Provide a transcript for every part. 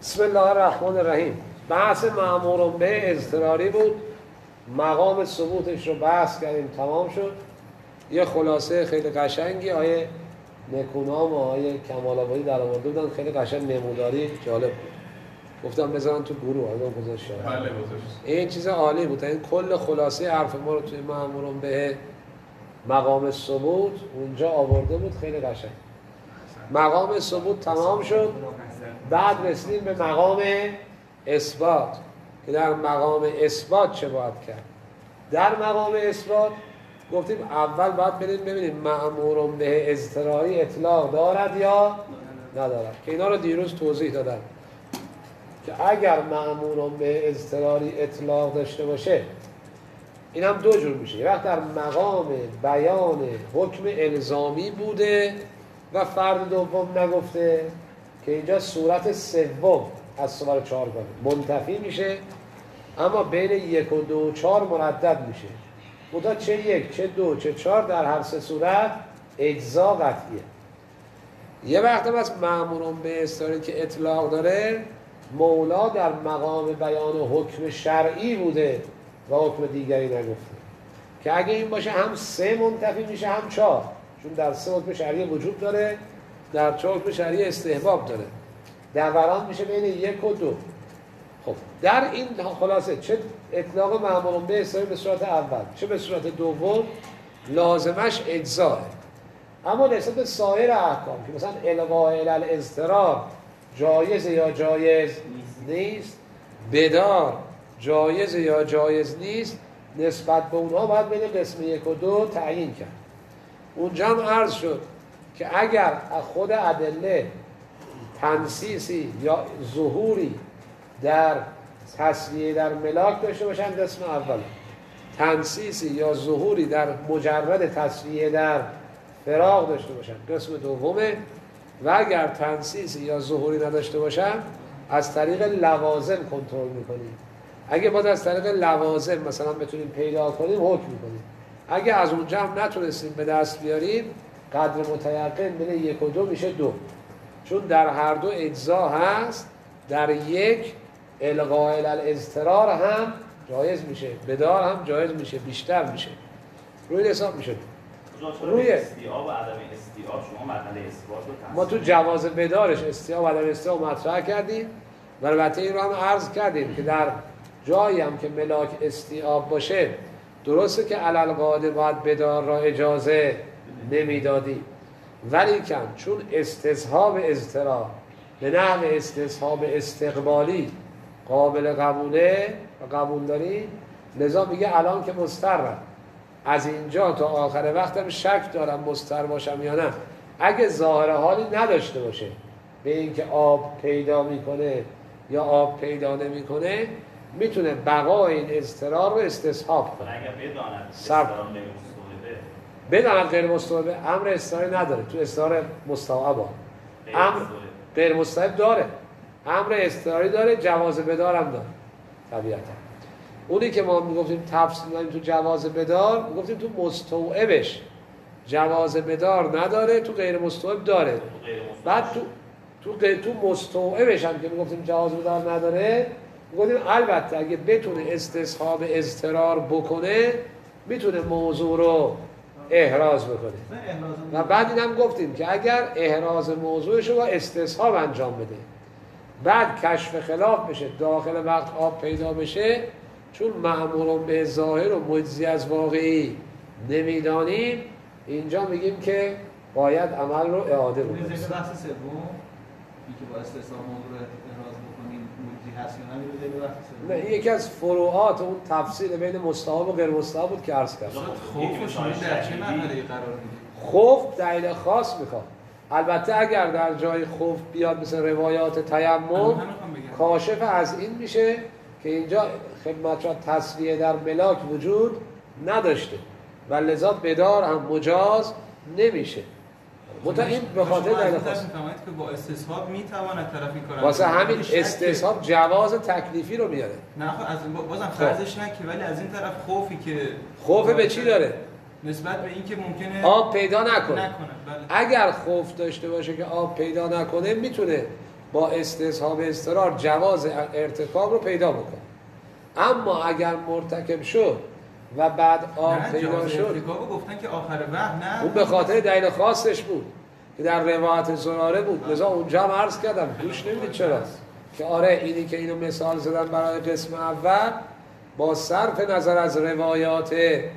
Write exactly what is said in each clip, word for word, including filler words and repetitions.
بسم الله الرحمن الرحیم. بحث مأمور به اضطراری بود، مقام ثبوتش رو بحث کردیم، تمام شد. یه خلاصه خیلی قشنگی آیه نکونام و آیه کمال آبادی در آورده بودن، خیلی قشنگ نموداری جالب بود. گفتم بذارن تو گروه، آدم گذاشت. بله گذاشت. این چیز عالی بود. این کل خلاصه حرف ما رو توی مأمور به مقام ثبوت اونجا آورده بود، خیلی قشنگ. مقام ثبوت تمام شد، بعد رسیدیم به مقام اثبات که در مقام اثبات چه باید کرد. در مقام اثبات گفتیم اول باید بریم ببینیم مأمور به اضطراری اطلاق دارد یا ندارد، که اینا رو دیروز توضیح دادم که اگر مأمور به اضطراری اطلاق داشته باشه این هم دو جور میشه. یه وقت در مقام بیان حکم الزامی بوده و فرد دوم نگفته، که اینجا صورت سوم از شماره چهار منتفی میشه، اما بین یک و دو و چهار مردد میشه. بودا چه یک چه دو چه چهار در هر سه صورت اجزا قطعیه. یه وقت هم از مأمور به اضطراری که اطلاق داره مولا در مقام بیان حکم شرعی بوده و حکم دیگری نگفته، که اگه این باشه هم سه منتفی میشه هم چهار، چون در سه حکم شرعی وجود داره، در چهار حکم شرعی استحباب داره، در بران میشه بین یک و دو. خب در این خلاصه چه اطلاق مأمور به اضطراری به صورت اول چه به صورت دوم لازمش اجزاه. اما نسبت به سایر احکام که مثلا الغاء الاضطرار جایز یا جایز نیست، بدار جایز یا جایز نیست، نسبت به اونها باید بین قسم یک و دو تعیین کرد. اونجا هم عرض شد که اگر خود ادله تنسیسی یا ظهوری در تسویه در ملاک داشته باشن قسم اول، تنسیسی یا ظهوری در مجرد تسویه در فراغ داشته باشن قسم دومه، و اگر تنسیسی یا ظهوری نداشته باشن از طریق لوازم کنترل میکنیم. اگه باید از طریق لوازم مثلا بتونیم پیدا کنیم حکم میکنیم، اگه از اونجا هم نتونستیم به دست بیاریم قدر متیقن بین یک و دو میشه دو، چون در هر دو اجزا هست. در یک الغاء الاضطرار هم جایز میشه، بدار هم جایز میشه، بیشتر میشه، روی حساب میشه. روی استیعاب و عدم استیعاب شما مرحله اثبات رو ما تو جواز بدارش استیعاب و عدم استیعاب مطرح کردیم و البته این رو هم عرض کردیم که در جایی هم که ملاک استیعاب باشه درسته که علل قاعده باید بدار را اجازه نمیدادی، ولی کن چون استصحاب اضطرار به نحو استصحاب استقبالی قابل قبوله و قبول داریم، لذا میگه الان که مضطرم از اینجا تا آخر وقتم شک دارم مضطر باشم یا نه. اگه ظاهر حالی نداشته باشه به اینکه آب پیدا میکنه یا آب پیدا نمیکنه، میتونه بقای این اضطرار رو استصحاب کنه. اگر بداند سب... استعاره غیر مستوعبه بداند غیر مستوعبه امر استعاره نداره، تو استعاره مستوعبه امر غیر مستوعب داره، امر استعاری داره، جواز بدارم داره. طبیعتا اونی که ما میگفتیم تفصیل داریم تو جواز بدار، میگفتیم تو مستوعبش جواز بدار نداره، تو غیر مستوعب داره. بعد تو تو غیر تو مستوعبش هم که میگفتیم جواز بدار نداره، میگفتیم البته اگه بتونه استصحاب اضطرار بکنه میتونه موضوع رو احراز بکنه. و بعد اینم گفتیم که اگر احراز موضوعش رو با استصحاب انجام بده، بعد کشف خلاف بشه، داخل وقت آب پیدا بشه، چون مأمور به ظاهر و مجزی از واقعی نمیدانیم، اینجا میگیم که باید عمل رو اعاده بکنیم. بحث سوم اینکه با استصحاب موضوع رو احراز بکنیم مجزی هست یا نه، بحث سوم. نه، این یکی از فروعات اون تفصیل بین مستحب و غیر مستحب بود که عرض کردم. خوف شما در چه مرحله قرار میدید؟ خوف دلیل خاص میخواد. البته اگر در جای خوف بیاد مثل روایات تیمم، کاشف از این میشه که اینجا خدمت را تصویه در ملاک وجود نداشته و لذا بدار هم مجاز نمیشه. متا این به خاطر دلیل خاص میفهمید که با استصحاب میتواند طرف این کارو واسه همین استصحاب جواز تکلیفی رو میاره. نه خب از این بازم فرضش نه که، ولی از این طرف خوفی که خوف به چی داره؟ نسبت به اینکه ممکنه آب پیدا نکنه. نکنه. بله. اگر خوف داشته باشه که آب پیدا نکنه، میتونه با استصحاب اضطرار جواز ارتکاب رو پیدا بکنه. اما اگر مرتکب شد و بعد آب پیدا شد، ارتکاب گفتن که آخر وقت نه، اون به خاطر دلیل خاصش بود که در روایت زراره بود. لذا اونجا هم عرض کردم گوش نمیدید چرا که آره اینی که اینو مثال زدن برای قسم اول با صرف نظر از روایات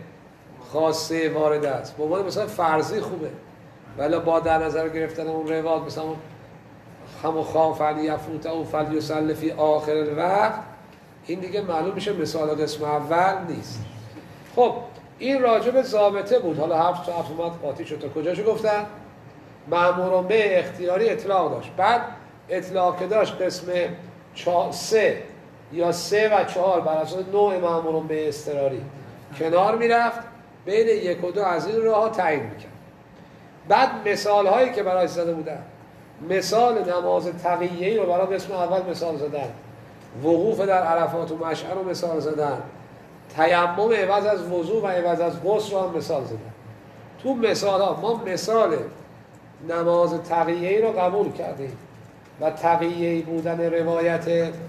خاصه وارد است، به عنوان مثلا فرضی خوبه، ولی با در نظر گرفتن اون روایات مثلا هم خاف علی یفوت او فل یصلی فی آخر الوقت، این دیگه معلوم میشه مثال قسم اول نیست. خب این راجع به ضابطه بود. حالا هفت تا هفت اومد قاطی شد. تا کجاشو گفتن؟ مأموران به اختیاری اطلاق داشت. بعد اطلاق که داشت قسم چه... سه یا سه و چهار بر اساس نوع مأموران به اضطراری کنار میرفت، بین یک و دو از این راه ها تعیین میکرد. بعد مثال هایی که برای زده بودن، مثال نماز تقیه‌ای رو برای قسم اول مثال زدن، وقوف در عرفات و مشعر رو مثال زدن، تیمم عوض از وضو و عوض از غسل رو هم مثال زدن. تو مثال ها ما مثال نماز تقیه‌ای رو قبول کردیم و تقیه‌ای بودن روایت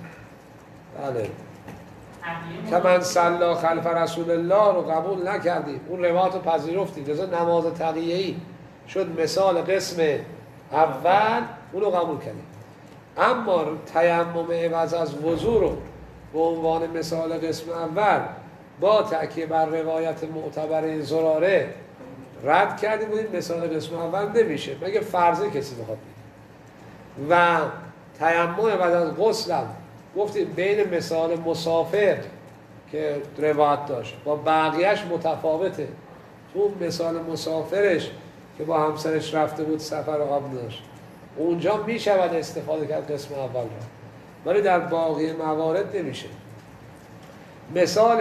بله که من صلی خلف رسول الله رو قبول نکردیم، اون روایت رو پذیرفتیم، لذا نماز تقیه‌ای شد مثال قسم اول، اون رو قبول کردیم. اما تیمم عوض از وضو رو به عنوان مثال قسم اول با تکیه بر روایت معتبر زراره رد کردیم، بودیم مثال قسم اول نمیشه مگه فرضه کسی بخواد بید. و تیمم عوض از غسلم گفتیم بین مثال مسافر که روایت داشت با بقیهش متفاوته. تو مثال مسافرش که با همسرش رفته بود سفر آب داشت، اونجا میشود استفاده کرد قسم اول را، ولی در باقی موارد نمیشه. مثال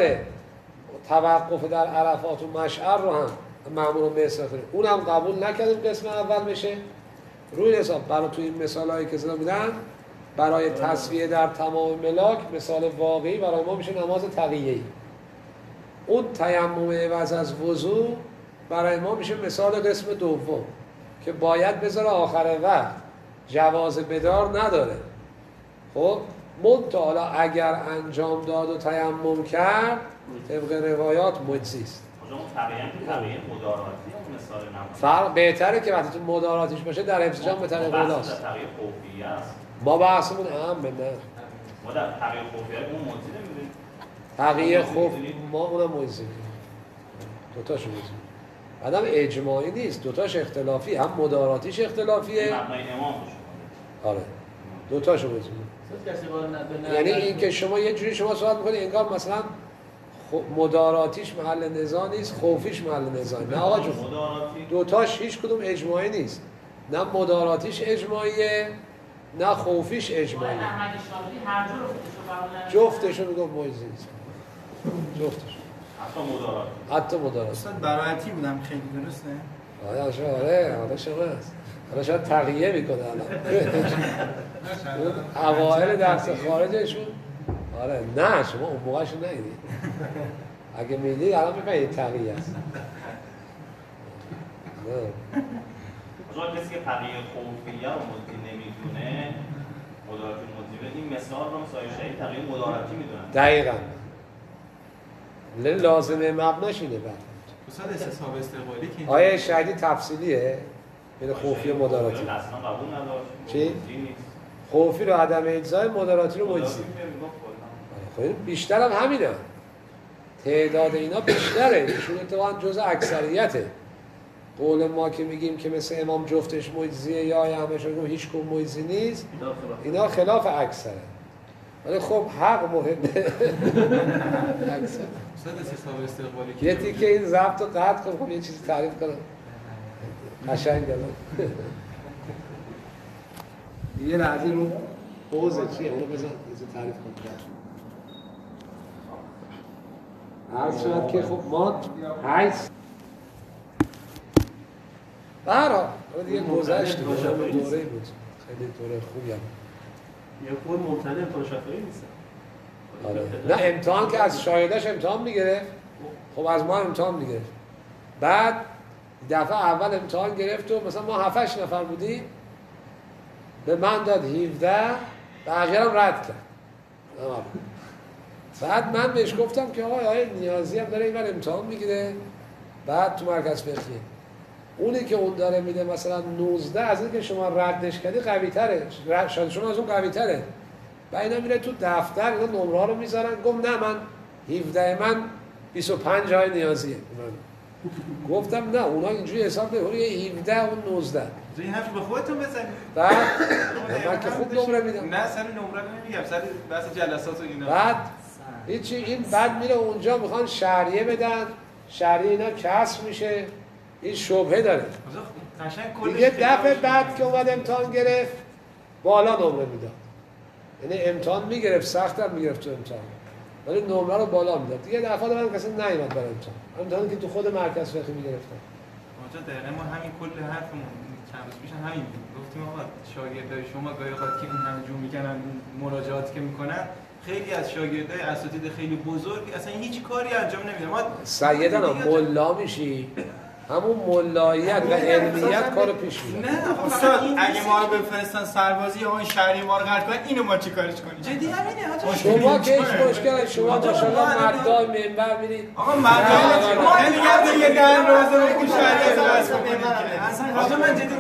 توقف در عرفات و مشعر رو هم مأموران به استفاده اون هم قبول نکردیم قسم اول بشه. روی حساب برای تو این مثال هایی که زده بودن برای تصفیه در تمام ملاک مثال واقعی برای ما میشه نماز تقیه‌ای. اون تیمم عوض از وضو برای ما میشه مثال قسم دوم که باید بذاره آخر وقت، جواز بدار نداره. خب منتها حالا اگر انجام داد و تیمم کرد طبق روایات مجزی است. اون تقیه که تقیه مداراتی اون مثال نماز فرق بهتره که وقتی تو مداراتیش باشه در حفظ به طریق اولاست. بحث تقیه خوفیه است. ما بحثمون اهم نه. ما در تقیه خوفیه اون مجزی نمیدونیم. تقیه خوف ما اونم مجزی. دو تاشو مجزی. آدم اجماعی نیست، دوتاش اختلافی، هم مداراتیش اختلافیه. مبنای امام باشه. آره. دوتاشو بزنید. یعنی این که شما یه جوری شما صحبت می‌کنید انگار مثلا مداراتیش محل نزاع نیست، خوفیش محل نزاع. نه آقا جون. دوتاش هیچ کدوم اجماعی نیست. نه مداراتیش اجماعیه، نه خوفیش اجماعیه. جفتشون رو گفت مجزی نیست. جفتش. حتی مدارات. حتی مدارات. اصلا براتی بودم خیلی درسته؟ آره شما آره حالا شما هست. حالا شاید تقیه میکنه الان. اوائل درس خارجشون آره نه شما اون موقعشون نگیدید. اگه میدید الان میفهمید تقیه است. نه. مثلا کسی که تقیه خوفیه رو مجزی نمیدونه، مدارات مجزی، این مثال رو مسایشه تقیه مداراتی میدونن. دقیقاً. لازمه مبناش اینه بعد. استاد استصحاب استقبالی که آیا شهیدی تفصیلیه؟ بین خوفی و مداراتی. اصلا قبول نداشت. چی؟ خوفی رو عدم اجزای، مداراتی رو مجزی. خب بیشتر هم همینه. تعداد اینا بیشتره. ایشون اتفاقاً جزء اکثریته. قول ما که میگیم که مثل امام جفتش مجزیه یا همشون هیچ کدوم مجزی نیست، اینا خلاف اکثره. ولی خب حق مهمه. اکثر. استاد استصحاب استقبالی یه تیکه این ضبط رو قطع کنم، خب یه چیزی تعریف کنم. قشنگ الان. یه لحظه رو پوزه چیه؟ اونو بزن بزن تعریف کنم. عرض شد که خب ما هیچ برا دیگه گذشتیم، دوره بود. خیلی دوره خوبی هم. یه خود ممتنع امتحان شفایی نیستم. آره. نه امتحان که از شاهداش امتحان میگرفت، خب از ما امتحان میگرفت. بعد دفعه اول امتحان گرفت و مثلا ما هفتش نفر بودیم، به من داد هفده، بقیه هم رد کرد. بعد من بهش گفتم که آقای آقای نیازی هم داره اینور امتحان میگیره، بعد تو مرکز فقهی اونی که اون داره میده مثلا نوزده، از این که شما ردش کردی قوی تره، شاید شما از اون قوی تره. و اینا میره تو دفتر، اینا نمره ها رو میذارن. گفت نه من هفده من بیست و پنج های نیازیه. گفتم نه اونا اینجوری حساب نمی‌کنن، یه هفده اون نوزده. این حرف به خودتون بزنید. بعد من که خوب نمره میدم. نه سر نمره نمیگم، سر بحث جلسات و اینا. بعد هیچی، این بعد میره اونجا میخوان شهریه بدن، شهریه اینا کسر میشه، این شبهه داره. دیگه دفعه بعد که اومد امتحان گرفت بالا نمره میداد، یعنی امتحان میگرفت، سخت هم میگرفت تو امتحان، ولی نمره رو بالا میداد. دیگه دفعه بعد کسی نیومد برای امتحان، امتحانی که تو خود مرکز فقهی میگرفتن. اونجا دقیقاً ما همین کل حرفمون چند روز پیش همین بود. گفتیم آقا شاگردای شما گاهی اوقات که این همه جو میکنن مراجعاتی که میکنن، خیلی از شاگردای اساتید خیلی بزرگ اصلا هیچ کاری انجام نمیدن. ما سیدنا ملا میشی، همون ملاییت و علمیت کارو پیش میبره. نه استاد اگه ما رو بفرستن سربازی یا اون شهری ما رو غرق کنن، اینو ما چیکارش کنیم؟ جدی همینه حاجی. شما که هیچ مشکلی، شما ماشاءالله مردای منبر میرید. آقا مردای ما میگم یه در روزه رو شهری درس کنیم. اصلا من جدی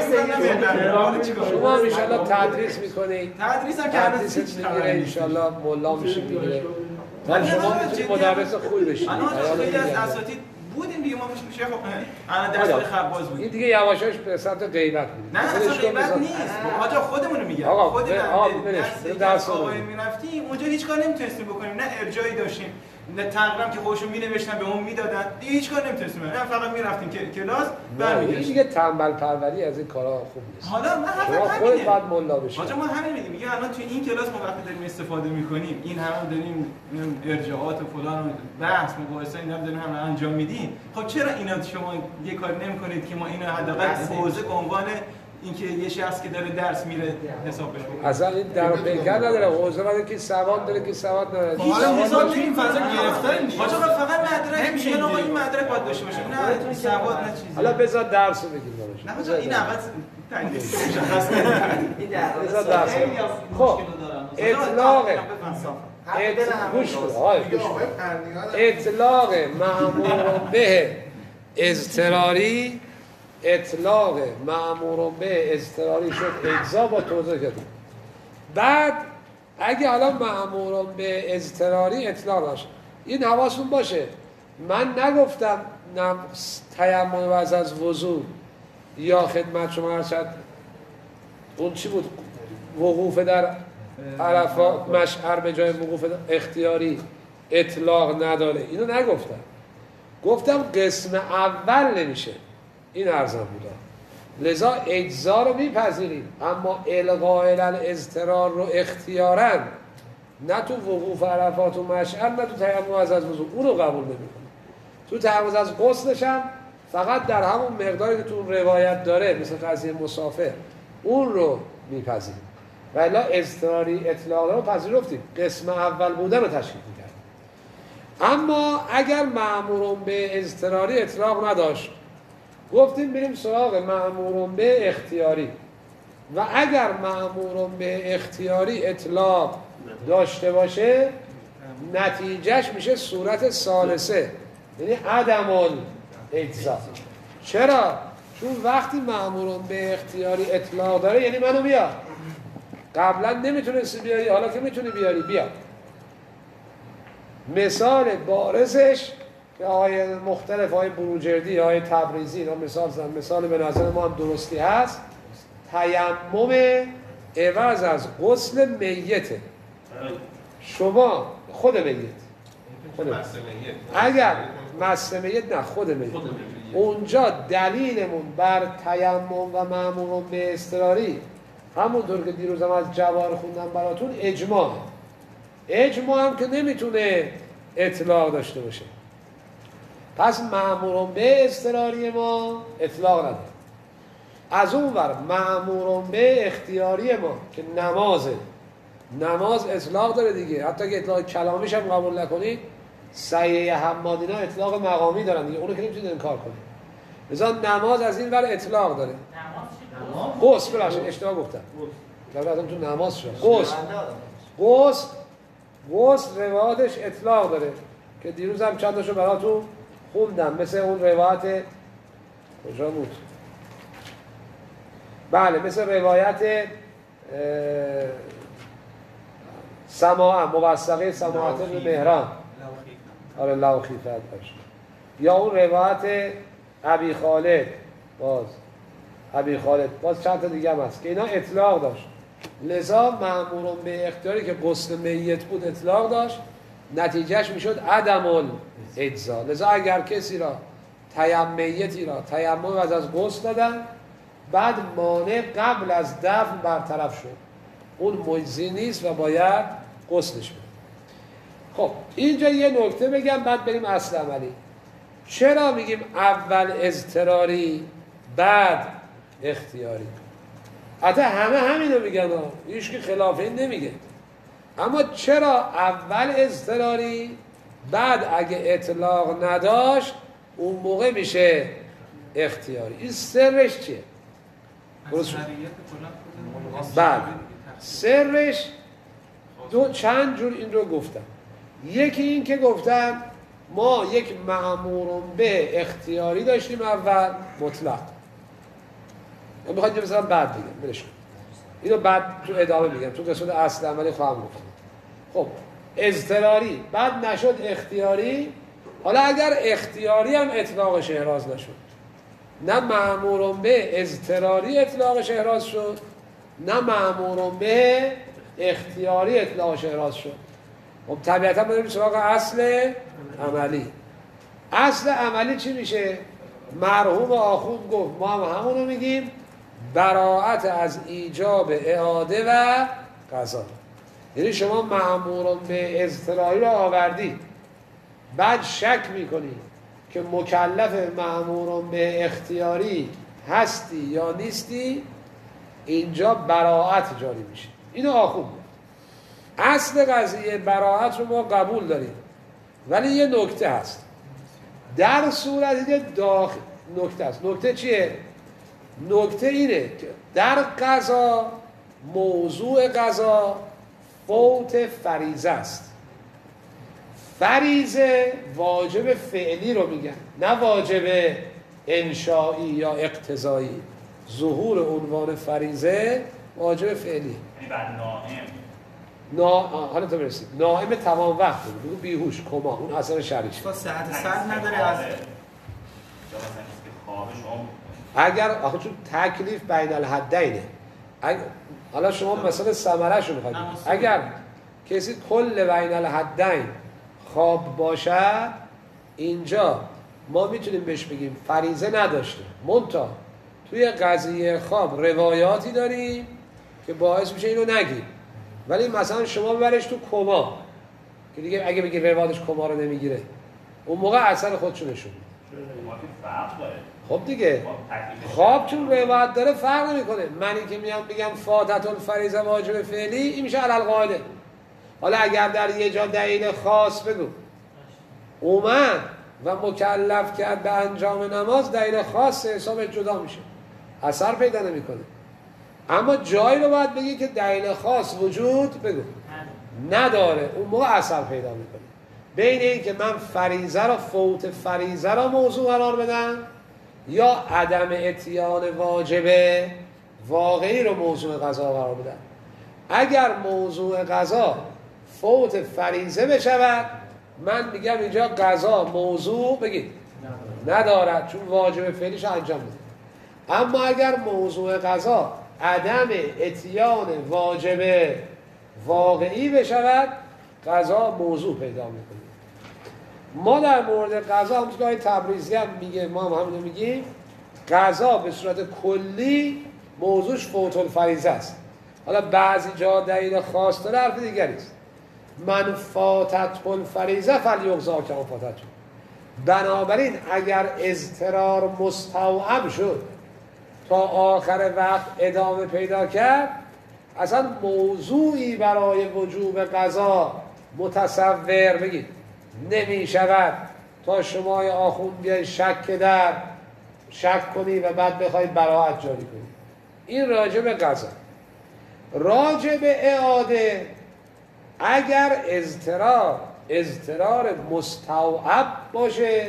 نمیدونم. شما ان شاء الله تدریس میکنید. تدریس هم که تدریس میگیره ان شاء الله ملا میشید میگیره. ولی شما میتونید مدرس خوبی بشید. الان خیلی از اساتید بودیم دیگه، ما میشه خب الان درس خباز بود. این دیگه یواشاش به سمت غیبت میره. نه اصلا غیبت نیست. آقا خودمونو میگم. خودمون درس آقای میرفتیم اونجا هیچ کار نمیتونستیم بکنیم، نه ارجایی داشتیم، نه تقریبا که خودشون مینوشتن به اون میدادن، دیگه هیچ کار نمیتونستیم. نه فقط میرفتیم که کلاس برمیگشتیم. دیگه تنبل پروری از این کارا خوب نیست. حالا من شما خودت باید ملا بشی. آقا ما همین میگیم، میگه الان تو این کلاس ما وقتی داریم استفاده میکنیم، این همه داریم ارجاعات و فلان بحث مباحثه اینا رو داریم هم انجام میدیم. خب چرا اینا شما یه کاری نمیکنید که ما اینو حداقل حوزه به عنوان اینکه یه شخص که داره درس میره حسابش بکنه؟ اصلا این در پیکر نداره، حوزه نداره که سواد داره که سواد نداره. هیچ حساب تو این فضا گرفتن نیست. آقا فقط مدرک میگن آقا این مدرک باید داشته باشه، نه سواد نه چیزی. حالا بذار درس رو بگیم باشه. نه آقا این اول تنگیز مشخص این درس درس خب اطلاق گوش اطلاق مأمور به اضطراری، اطلاق مأمور به اضطراری شد اجزا با توضیح کردیم. بعد اگه حالا مأمور به اضطراری اطلاق داشت، این حواستون باشه من نگفتم نم تیمم وضع از وضو یا خدمت شما عرض شد اون چی بود وقوف در عرفات مشعر به جای وقوف اختیاری اطلاق نداره، اینو نگفتم. گفتم قسم اول نمیشه، این عرضم بودا. لذا اجزا رو میپذیریم، اما الغاء الاضطرار رو اختیاراً نه تو وقوف عرفات و مشعر نه تو تیمم از از وضو اون رو قبول نمیکنیم. تو تیمم از غسلش هم فقط در همون مقداری که تو اون روایت داره مثل قضیه مسافر اون رو میپذیریم. و الا اضطراری اطلاق رو پذیرفتیم، قسم اول بودن رو تشکیل میکرد. اما اگر مأمور به اضطراری اطلاق نداشت، گفتیم بریم سراغ مأمور به اختیاری. و اگر مأمور به اختیاری اطلاق داشته باشه نتیجهش میشه صورت ثالثه، یعنی عدم الاجزا. چرا؟ چون وقتی مأمور به اختیاری اطلاق داره یعنی منو بیار، قبلا نمیتونستی بیاری حالا که میتونی بیاری بیا. مثال بارزش که آقای مختلف های بروجردی های تبریزی اینا مثال زن، مثال به نظر ما هم درستی هست، تیمم عوض از غسل میته. شما خود میت خود میت. اگر مس میت نه خود میت، اونجا دلیلمون بر تیمم و مأمور به اضطراری همونطور که دیروز هم از جواهر خوندم براتون اجماع. اجماع هم که نمیتونه اطلاق داشته باشه. پس مأمور به اضطراری ما اطلاق نداره. از اون ور مأمور به اختیاری ما که نمازه، نماز اطلاق داره دیگه، حتی که اطلاق کلامیش هم قبول نکنید سیه حمادینا اطلاق مقامی دارن دیگه، اونو که نمیتونید انکار کنید. لذا نماز از این ور اطلاق داره. غسل بلاشد اشتباه گفتم دارم تو نماز شد غسل غسل غسل روایتش اطلاق داره که دیروز هم چند تاشو براتون خوندم مثل اون روایت کجا بود؟ بله مثل روایت سماع موثقه سماعت بن مهران آره لو خیفت باشه یا اون روایت ابی خالد باز ابی خالد باز چند تا دیگه هم هست که اینا اطلاق داشت لذا مأمورون به اختیاری که غسل میت بود اطلاق داشت نتیجهش میشد عدم الاجزا لذا اگر کسی را تیمم میتی را تیمم از از غسل دادن بعد مانع قبل از دفن برطرف شد اون مجزی نیست و باید غسلش بده. خب اینجا یه نکته بگم بعد بریم اصل عملی. چرا میگیم اول اضطراری بعد اختیاری؟ حتی همه همینو میگن ها هیچ کی خلاف این نمیگه، اما چرا اول اضطراری بعد اگه اطلاق نداشت اون موقع میشه اختیاری؟ این سرش چیه؟ بعد سرش دو چند جور این رو گفتم. یکی این که گفتم ما یک مأمور به اختیاری داشتیم اول مطلق، من میخواید یه مثلا بعد بگم بلش کن اینو بعد تو ادامه میگم تو قسمت اصل عملی خواهم گفتم. خب اضطراری بعد نشد اختیاری، حالا اگر اختیاری هم اطلاقش احراز نشد، نه مأمور به اضطراری اطلاقش احراز شد نه مأمور به اختیاری اطلاقش احراز شد. خب طبیعتا بریم سراغ اصل عملی. اصل عملی چی میشه؟ مرحوم آخوند گفت ما هم همونو میگیم براءت از ایجاب اعاده و قضا. یعنی شما مأمور به اضطراری رو آوردی بعد شک میکنی که مکلف مأمور به اختیاری هستی یا نیستی، اینجا براءت جاری میشه. اینو آخوند گفت. اصل قضیه براءت رو ما قبول داریم، ولی یه نکته هست. در صورتی که داخل نکته است. نکته چیه؟ نکته اینه که در قضا موضوع قضا فوت فریضه است. فریضه واجب فعلی رو میگن، نه واجب انشایی یا اقتضایی. ظهور عنوان فریضه واجب فعلی. یعنی بعد نائم نا حالا تو برسید نائم تمام وقت بود، بگو بیهوش کما، اون اثر شرعیش. تا صحت سر نداره از اگر آخه چون تکلیف بین الحدینه، اگر حالا شما مثلا ثمره شو میخواید اگر کسی کل بین الحدین خواب باشد، اینجا ما میتونیم بهش بگیم فریضه نداشته، منتها توی قضیه خواب روایاتی داریم که باعث میشه اینو نگیم. ولی مثلا شما ببرش تو کما که دیگه اگه بگی روایتش کما رو نمیگیره، اون موقع اثر خودشو نشون میده. خب دیگه خواب چون روایت داره فرق نمیکنه. منی که میام بگم فاتت الفریضه واجب فعلی، این میشه علل قاعده. حالا اگر در یه جا دلیل خاص بگو اومد و مکلف کرد به انجام نماز، دلیل خاص حساب جدا میشه، اثر پیدا نمیکنه. اما جایی رو باید بگی که دلیل خاص وجود بگو نداره، اون موقع اثر پیدا میکنه. بین این که من فریضه را فوت فریضه را موضوع قرار بدم یا عدم اتیان واجب واقعی رو موضوع قضا قرار بدم. اگر موضوع قضا فوت فریضه بشود، من میگم اینجا قضا موضوع بگید ندارد چون واجب فعلیش انجام میده. اما اگر موضوع قضا عدم اتیان واجب واقعی بشود، قضا موضوع پیدا میکنه. ما در مورد قضا همونطور که تبریزی هم میگه، ما هم همونو میگیم، قضا به صورت کلی موضوعش فوت الفریضه است. حالا بعضی جا دلیل خاص داره حرف دیگری است. من فاتت الفریضه فلیغزا کما فاتت. بنابراین اگر اضطرار مستوعب شد تا آخر وقت ادامه پیدا کرد، اصلا موضوعی برای وجوب قضا متصور بگید نمی شود تا شما آخوند بیای شک در شک کنی و بعد بخواید براءت جاری کنی. این راجع به قضا. راجع به اعاده اگر اضطرار اضطرار مستوعب باشه،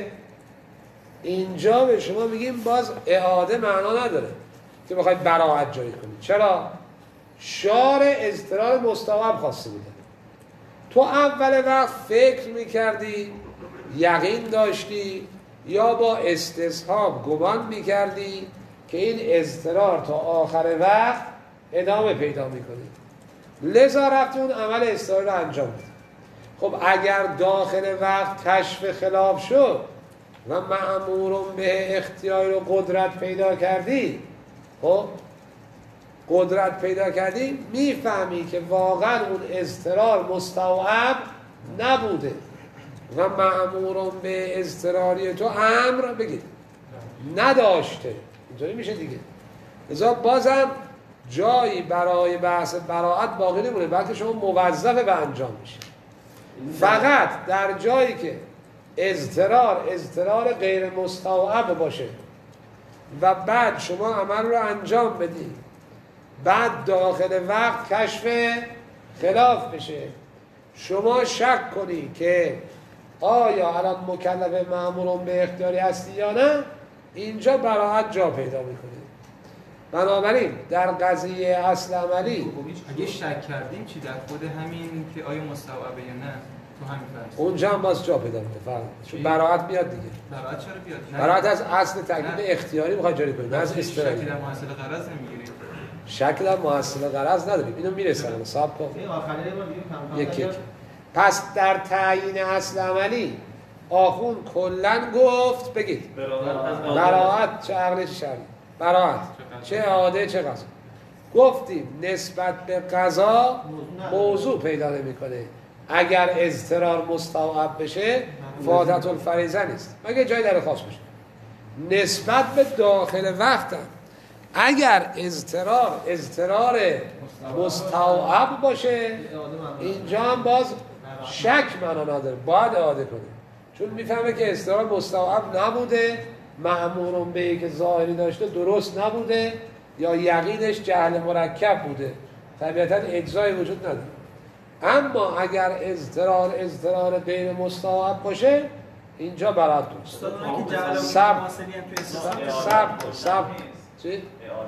اینجا به شما میگیم باز اعاده معنا نداره که بخواید براعت جاری کنید. چرا؟ شارع اضطرار مستوعب خواسته بوده. تو اول وقت فکر میکردی، یقین داشتی یا با استصحاب گمان میکردی که این اضطرار تا آخر وقت ادامه پیدا میکنه، لذا رفتی اون عمل اضطرار رو انجام بدی. خب اگر داخل وقت کشف خلاف شد و مأمورون به اختیار و قدرت پیدا کردی، خب قدرت پیدا کردی، میفهمی که واقعا اون اضطرار مستوعب نبوده و مأمورون به اضطراری تو امر بگید نداشته. اینطوری میشه دیگه. لذا بازم جایی برای بحث براعت باقی نمونه، بلکه شما موظف به انجام میشه. فقط در جایی که اضطرار اضطرار غیر مستوعب باشه و بعد شما عمل رو انجام بدی، بعد داخل وقت کشف خلاف بشه، شما شک کنی که آیا الان مکلف مأمورون به اختیاری هستی یا نه، اینجا براعت جا پیدا میکنه. بنابراین در قضیه اصل عملی اگه شک کردیم چی در خود همین که آیا مستوعبه یا نه، تو همین فرض اونجا هم باز جا پیدا میکنه فرق. چون براعت میاد دیگه. براعت چرا بیاد؟ براعت از اصل تکلیف اختیاری میخواد جاری کنید، نه از اضطراری. شک در محصل غرض نمیگیریم. شک در محصل غرض نداریم. اینو میرسن حساب کن. این آخری رو دیگه یک یک. پس در تعیین اصل عملی آخون کلا گفت بگید براعت چه عقل چه شرعی، براعت چه اعاده چه قضا. گفتیم نسبت به قضا موضوع پیدا نمیکنه. اگر اضطرار مستوعب بشه فاتحة الفریضه نیست، مگه جای در خاص بشه. نسبت به داخل وقت هم اگر اضطرار اضطرار مستوعب باشه، اینجا هم باز شک معنا نداره، باید اعاده کنه. چون میفهمه که اضطرار مستوعب نبوده، مأمورون به که ظاهری داشته درست نبوده، یا یقینش جهل مرکب بوده، طبیعتا اجزای وجود نداره. اما اگر اضطرار اضطرار غیر مستوعب باشه، اینجا برات دوست استاد اون که جعل سب ماسلی هم توی استثناء سب سب چی؟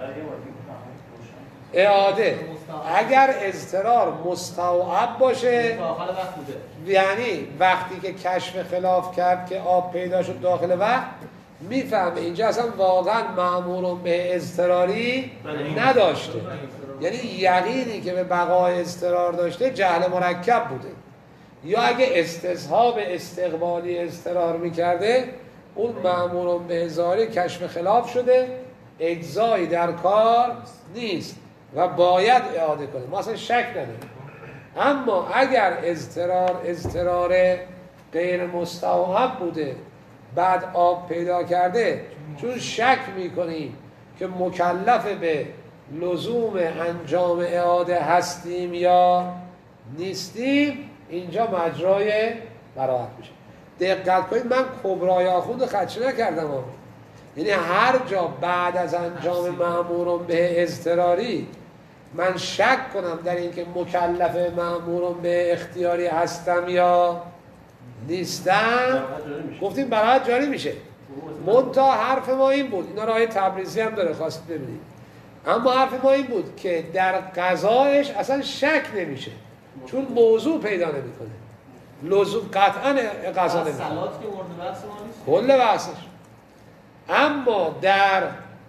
اعاده اگر اضطرار مستوعب باشه، آخر وقت بوده، یعنی وقتی که کشف خلاف کرد که آب پیدا شد داخل وقت، میفهمه اینجا اصلا واقعا مأمورون به اضطراری نداشته، یعنی یقینی که به بقای اضطرار داشته جهل مرکب بوده، یا اگه استصحاب استقبالی اضطرار میکرده، اون مأمورون به اضطراری کشف خلاف شده، اجزایی در کار نیست و باید اعاده کنه. ما اصلا شک نداریم. اما اگر اضطرار اضطرار غیر مستوعب بوده، بعد آب پیدا کرده، چون شک میکنیم که مکلف به لزوم انجام اعاده هستیم یا نیستیم، اینجا مجرای براعت میشه. دقت کنید، من کبرای آخوند خدشه نکردم ها. یعنی هر جا بعد از انجام مأمورون به اضطراری من شک کنم در اینکه مکلف مأمورون به اختیاری هستم یا نیستم، گفتیم براعت جاری میشه. منتها حرف ما این بود، اینا راه تبریزی هم داره خواست ببینید، اما حرف ما این بود که در قضایش اصلا شک نمیشه، چون موضوع پیدا نمیکنه، لزوم قطعا قضا نمیکنه، صلات که مورد بحث ما نیست کل بحثش. اما در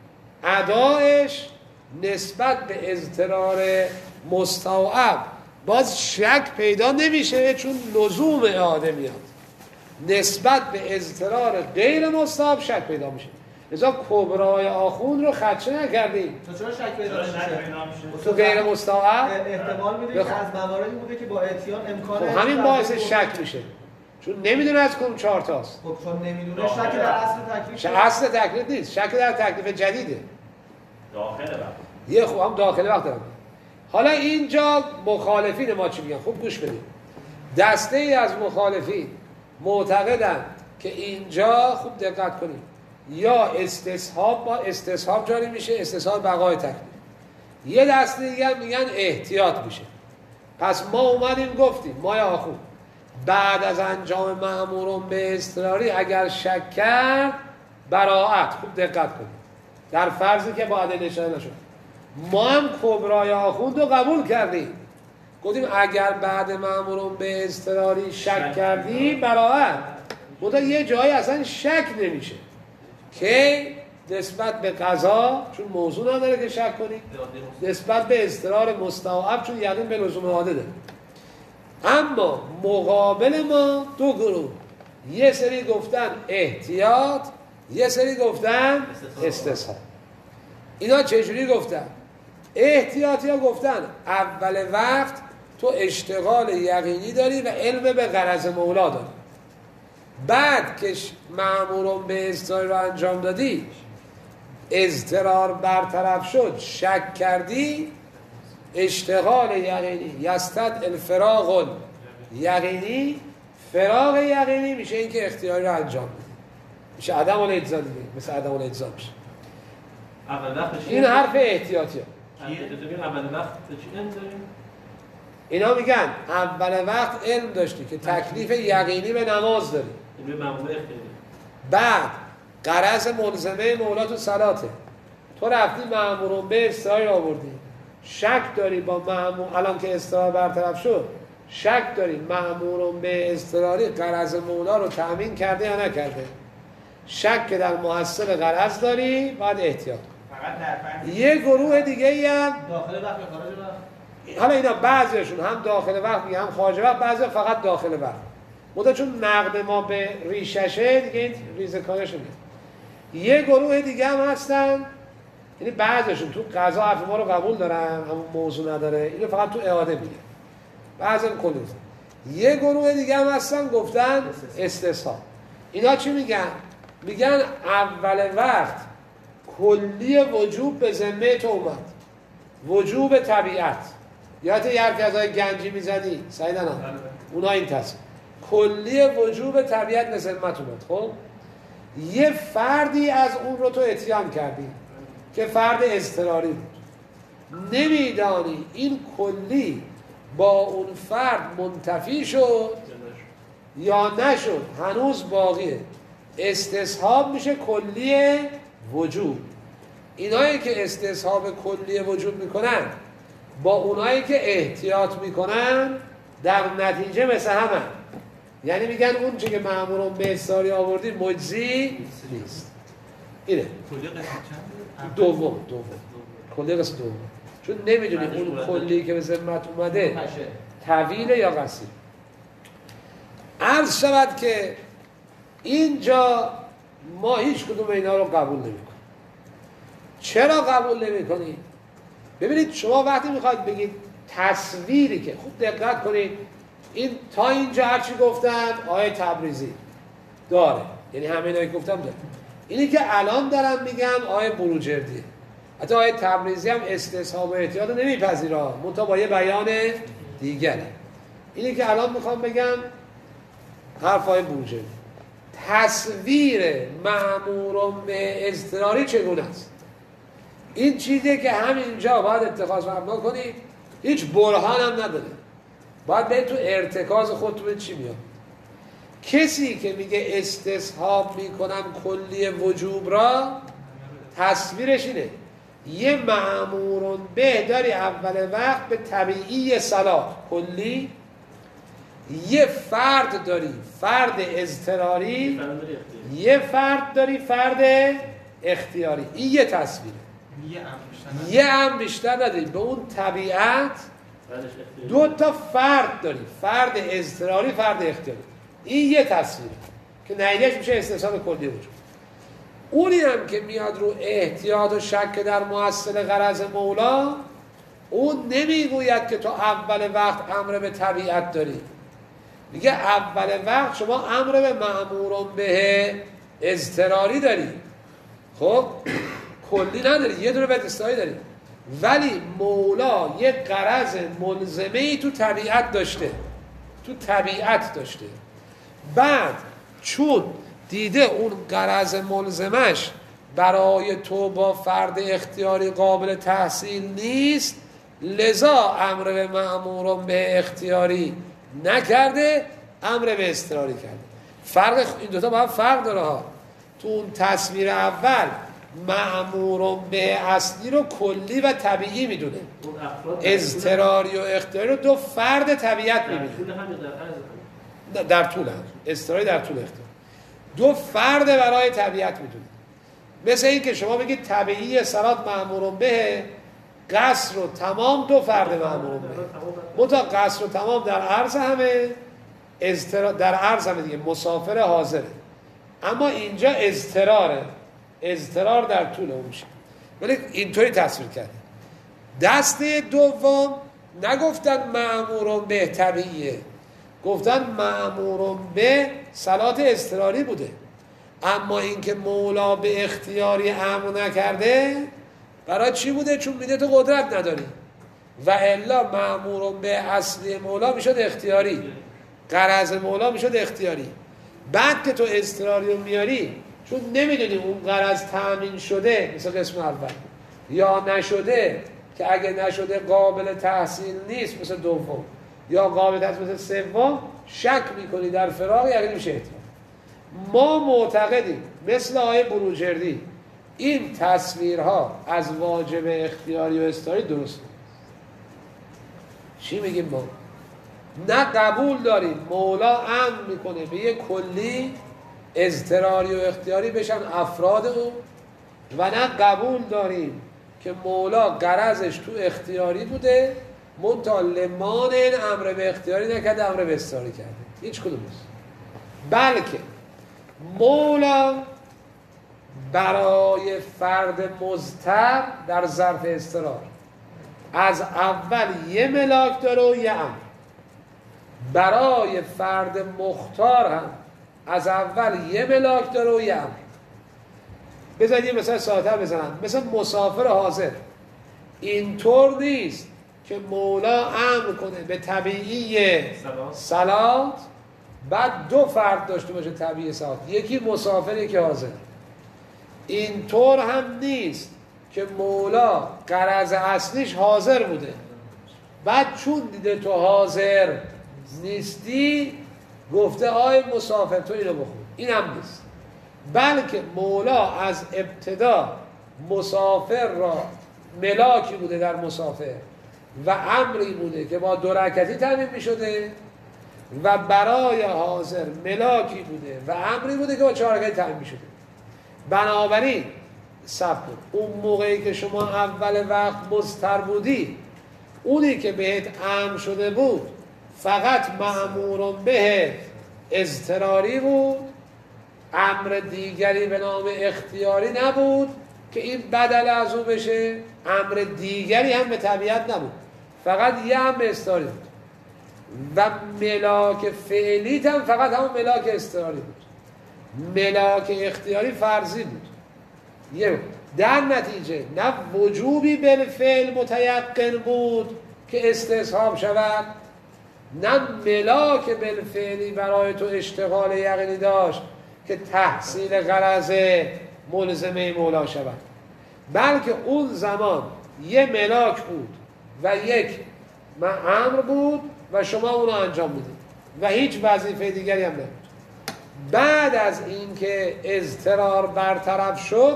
ادایش نسبت به اضطرار مستوعب باز شک پیدا نمیشه، چون لزوم اعاده میاد. نسبت به اضطرار غیر مستوعب شک پیدا میشه. لذا کبرای آخوند رو خدشه نکردیم. تو چرا شک پیدا نمیشه؟ تو غیر مستوعب احتمال میدونی که از مواردی بوده که با اتیان امکان خب همین باعث شک میشه، چون نمیدونه از کدوم چهار تاست. خب چون نمیدونه شک در اصل تکلیف شک اصل تکلیف نیست، شک در تکلیف جدیده. داخل وقت یه خوب هم داخل وقت دارم. حالا اینجا مخالفین ما چی میگن؟ خوب گوش بدید. دسته ای از مخالفین معتقدن که اینجا خوب دقت کنید، یا استصحاب با استصحاب جاری میشه، استصحاب بقای تکلیف، یه دسته دیگه هم میگن احتیاط میشه. پس ما اومدیم گفتیم ما یا آخون بعد از انجام مأمورون به اضطراری اگر شک کرد براءت. خوب دقت کنید در فرضی که با ادله اشاره نشد. ما هم کبرای آخوند رو قبول کردیم، گفتیم اگر بعد مأمورون به اضطراری شک کردی براءت. منتها یه جایی اصلا شک نمیشه که نسبت به قضا، چون موضوع نداره که شک کنی، نسبت به اضطرار مستوعب چون یقین به لزوم عاده داره. اما مقابل ما دو گروه، یه سری گفتن احتیاط، یه سری گفتن استصحاب. اینا چجوری گفتن؟ احتیاطی ها گفتن اول وقت تو اشتغال یقینی داری و علم به غرض مولا داری، بعد که مأمورون به اضطرار رو انجام دادی، اضطرار برطرف شد، شک کردی، اشتغال یقینی یستد الفراغ یقینی، فراغ یقینی میشه این که اختیاری رو انجام بدی، میشه عدم الاجزا دیگه، مثل عدم الاجزا میشه. اول وقت این حرف احتیاطی ها. اول وقت چی علم داریم؟ اینا میگن اول وقت علم داشتی که تکلیف یقینی به نماز داری، این به معمول اختیاری. بعد غرض ملزمه مولا تو صلاته، تو رفتی مأمورون به اضطراری آوردی، شک داری با مأمور، الان که اضطرار برطرف شد شک داری مأمورون به اضطراری غرض مولا رو تأمین کرده یا نکرده، شک که در محصل غرض داری، بعد احتیاط. یه گروه دیگه ای هم داخل وقت یا خارج وقت؟ حالا اینا بعضیشون هم داخل وقت میگه هم خارج وقت، بعضی فقط داخل وقت. مدت چون نقد ما به ریششه دیگه این ریزه کارش میاد. یه گروه دیگه هم هستن، یعنی بعضیشون تو قضا حرف ما رو قبول دارن، همون موضوع نداره، اینو فقط تو اعاده میگه. بعضی هم کلی. یه گروه دیگه هم هستن گفتن استصحاب. اینا چی میگن؟ میگن اول وقت کلی وجوب به ذمه تو اومد، وجوب طبیعت. یادت یه حرفی از آقای گنجی میزنی سعیدنا، اونا این تصمیم کلی وجوب طبیعت به ذمت اومد. خب یه فردی از اون رو تو اتیان کردی که فرد اضطراری بود، نمیدانی این کلی با اون فرد منتفی شد یا نشد، هنوز باقیه. استصحاب میشه کلی وجوب. اینایی که استصحاب کلی وجوب میکنن با اونایی که احتیاط میکنن در نتیجه مثل همه، یعنی میگن اون چه که مأمورون به اضطراری آوردی مجزی نیست. اینه کلی قسم چند؟ دوم دوم کلی قسم دوم، چون نمیدونی اون کلی که به ذمت اومده طویله یا قصیر. عرض شود که اینجا ما هیچ کدوم اینا رو قبول نمی کنیم. چرا قبول نمی کنیم؟ ببینید شما وقتی میخواید بگید تصویری که خوب دقت کنید، این تا اینجا هرچی گفتم آیه تبریزی داره، یعنی همه اینایی که گفتم داره. اینی که الان دارم میگم آیه بروجردیه. حتی آیه تبریزی هم استصحاب و احتیاط رو نمیپذیره، منتها با یه بیان دیگره. اینی که الان میخوام بگم حرف آیه بروجردی. تصویر مأمورون به اضطراری چگونه است؟ این چیزیه که همینجا باید اتخاذ مبنا کنید، هیچ برهان هم نداره، باید برید تو ارتکاز خودتون چی میاد. کسی که میگه استصحاب میکنم کلی وجوب را، تصویرش اینه یه مأمورون به داری اول وقت به طبیعی صلاح کلی، یه فرد داری فرد اضطراری، یه فرد داری فرد اختیاری. این یه تصویره، یه هم بیشتر نداری. به اون طبیعت دو تا فرد داری، فرد اضطراری فرد اختیاری. این یه تصویره که نهیدش میشه استصحاب کلی وجود. اونی هم که میاد رو احتیاط و شک در محصل غرض مولا، اون نمیگوید که تو اول وقت امر به طبیعت داری، میگه اول وقت شما امر به مأمورون به اضطراری داری. خب کلی نداری، یه دونه به استثنایی داری، ولی مولا یه غرض ملزمه‌ای تو طبیعت داشته، تو طبیعت داشته. بعد چون دیده اون غرض ملزمش برای تو با فرد اختیاری قابل تحصیل نیست، لذا امر به مأمور به اختیاری نکرده، امر به اضطراری کرده. فرق این دوتا با هم فرق داره ها. تو اون تصویر اول مأمور به اصلی رو کلی و طبیعی میدونه، اضطراری و اختیاری رو دو فرد طبیعت میبینه. در طول هم اضطراری در طول اختیاری دو فرد برای طبیعت میدونه. مثل این که شما بگید طبیعی صلات مأمور به، قصر و تمام دو فرد مأمور به. منتها قصر و تمام در عرض همه، در عرض همه دیگه مسافر حاضره، اما اینجا اضطراره، اضطرار در طول اون میشه. ولی اینطوری تصویر کرده. دسته دوم نگفتن مأمور به طبیعیه، گفتن مأمور به صلات اضطراری بوده، اما اینکه مولا به اختیاری امر نکرده برای چی بوده؟ چون میده تو قدرت نداری، و الا مأمور به اصلی مولا میشد اختیاری، غرض مولا میشد اختیاری. بعد که تو اضطراری رو میاری، چون نمیدونی اون غرض تأمین شده مثل قسم اول یا نشده، که اگه نشده قابل تحصیل نیست مثل دوم، یا قابل تحصیل مثل سوم، شک میکنی در فراغ، یعنی نمیشه احتمال. ما معتقدیم مثل آیه بروجردی این تصویرها از واجب اختیاری و اضطراری درست نیست. چی میگیم ما؟ نه قبول داریم مولا امر میکنه به یک کلی اضطراری و اختیاری بشن افراد اون، و نه قبول داریم که مولا غرضش تو اختیاری بوده منتها لمان این امر به اختیاری نکرده، امر به اضطراری کرده. هیچ کدوم نیست. بلکه مولا برای فرد مضطر در ظرف اضطرار از اول یه ملاک داره و یه امر، برای فرد مختار هم از اول یه ملاک داره و یه امر. بذارید یه مثال ساده‌تر بزنم، مثل مسافر حاضر. اینطور نیست که مولا امر کنه به طبیعی صلات بعد دو فرد داشته باشه طبیعی صلات، یکی مسافر یکی حاضر. اینطور هم نیست که مولا غرض اصلیش حاضر بوده، بعد چون دیده تو حاضر نیستی گفته آی مسافر تو اینو بخون. این هم نیست. بلکه مولا از ابتدا مسافر را ملاکی بوده در مسافر و امری بوده که با دو رکعتی تمیم می شده، و برای حاضر ملاکی بوده و امری بوده که با چهار رکعتی تمیم می شده. بنابراین صبر کن، اون موقعی که شما اول وقت مضطر بودی، اونی که بهت امر شده بود فقط مأمور به اضطراری بود، امر دیگری به نام اختیاری نبود که این بدل از اون بشه، امر دیگری هم به طبیعت نبود، فقط یه امر اضطراری بود، و ملاک فعلیت هم فقط همون ملاک اضطراری بود. ملاک اختیاری فرضی بود. یه در نتیجه نه وجوبی بالفعل متیقن بود که استصحاب شود، نه ملاک بالفعلی برای تو اشتغال یقینی داشت که تحصیل غرض ملزمه مولا شود، بلکه اون زمان یه ملاک بود و یک امر بود و شما اونو انجام میدید و هیچ وظیفه دیگری هم نبود. بعد از اینکه اضطرار برطرف شد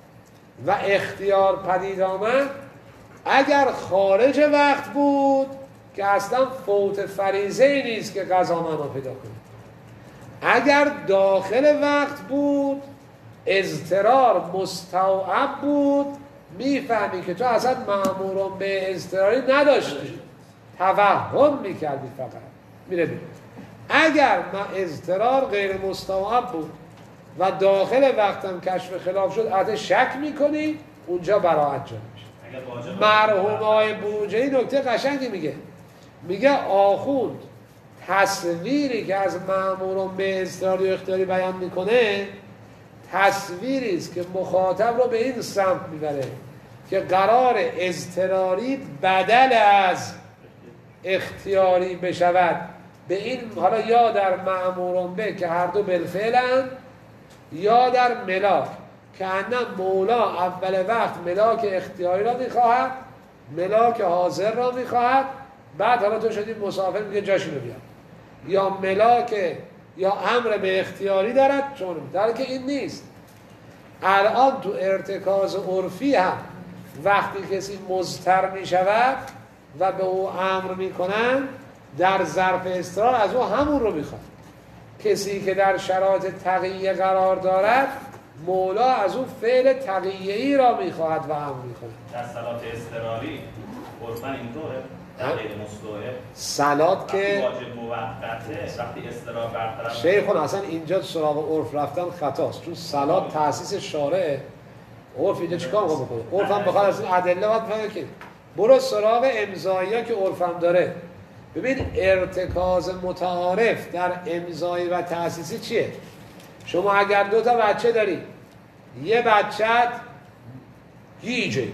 و اختیار پدید آمد، اگر خارج وقت بود که اصلا فوت فریضه نیست که قضا معنا پیدا کنه، اگر داخل وقت بود اضطرار مستوعب بود، میفهمی که تو اصلا مأمور به اضطراری نداشتی، توهم میکردی، فقط میره بیرون. اگر ما اضطرار غیر مستوعب بود و داخل وقتم کشف خلاف شد، حتی شک میکنی، اونجا براءت جا میشه. مرحوم آقای بروجردی نکته قشنگی میگه، میگه آخوند تصویری که از مأمور به اضطراری و اختیاری بیان میکنه تصویری است که مخاطب رو به این سمت میبره که قرار اضطراری بدل از اختیاری بشود. به این حالا یا در مأمور به که هر دو بالفعلن، یا در ملاک. که انا مولا اول وقت ملاک اختیاری را میخواهد، ملاک حاضر را میخواهد، بعد حالا تو شدی مسافر میگه جاشونو بیار، یا ملاک یا امر به اختیاری دارد چون در که این نیست. الان تو ارتکاز عرفی هم وقتی کسی مضطر میشود و به او امر میکنن در ظرف اضطرار از او همون رو میخواد. کسی که در شرایط تقیه قرار دارد مولا از او فعل تقیه‌ای را میخواهد و امر میکنه. در صلات اضطراری عرفاً اینطوره، در غیر مستوعب صلات که واجب موقته وقتی اضطرار برطرف. شیخون اصلا اینجا سراغ عرف رفتن خطاست، چون صلات تأسیس شارعه. عرف اینجا چیکار میخواد بکنه؟ عرف هم بخواد از این ادله باید بفهمه که برو سراغ امضایی که عرف هم داره. ببین ارتکاز متعارف در امضایی و تأسیسی چیه؟ شما اگر دو تا بچه داری، یه بچت گیجه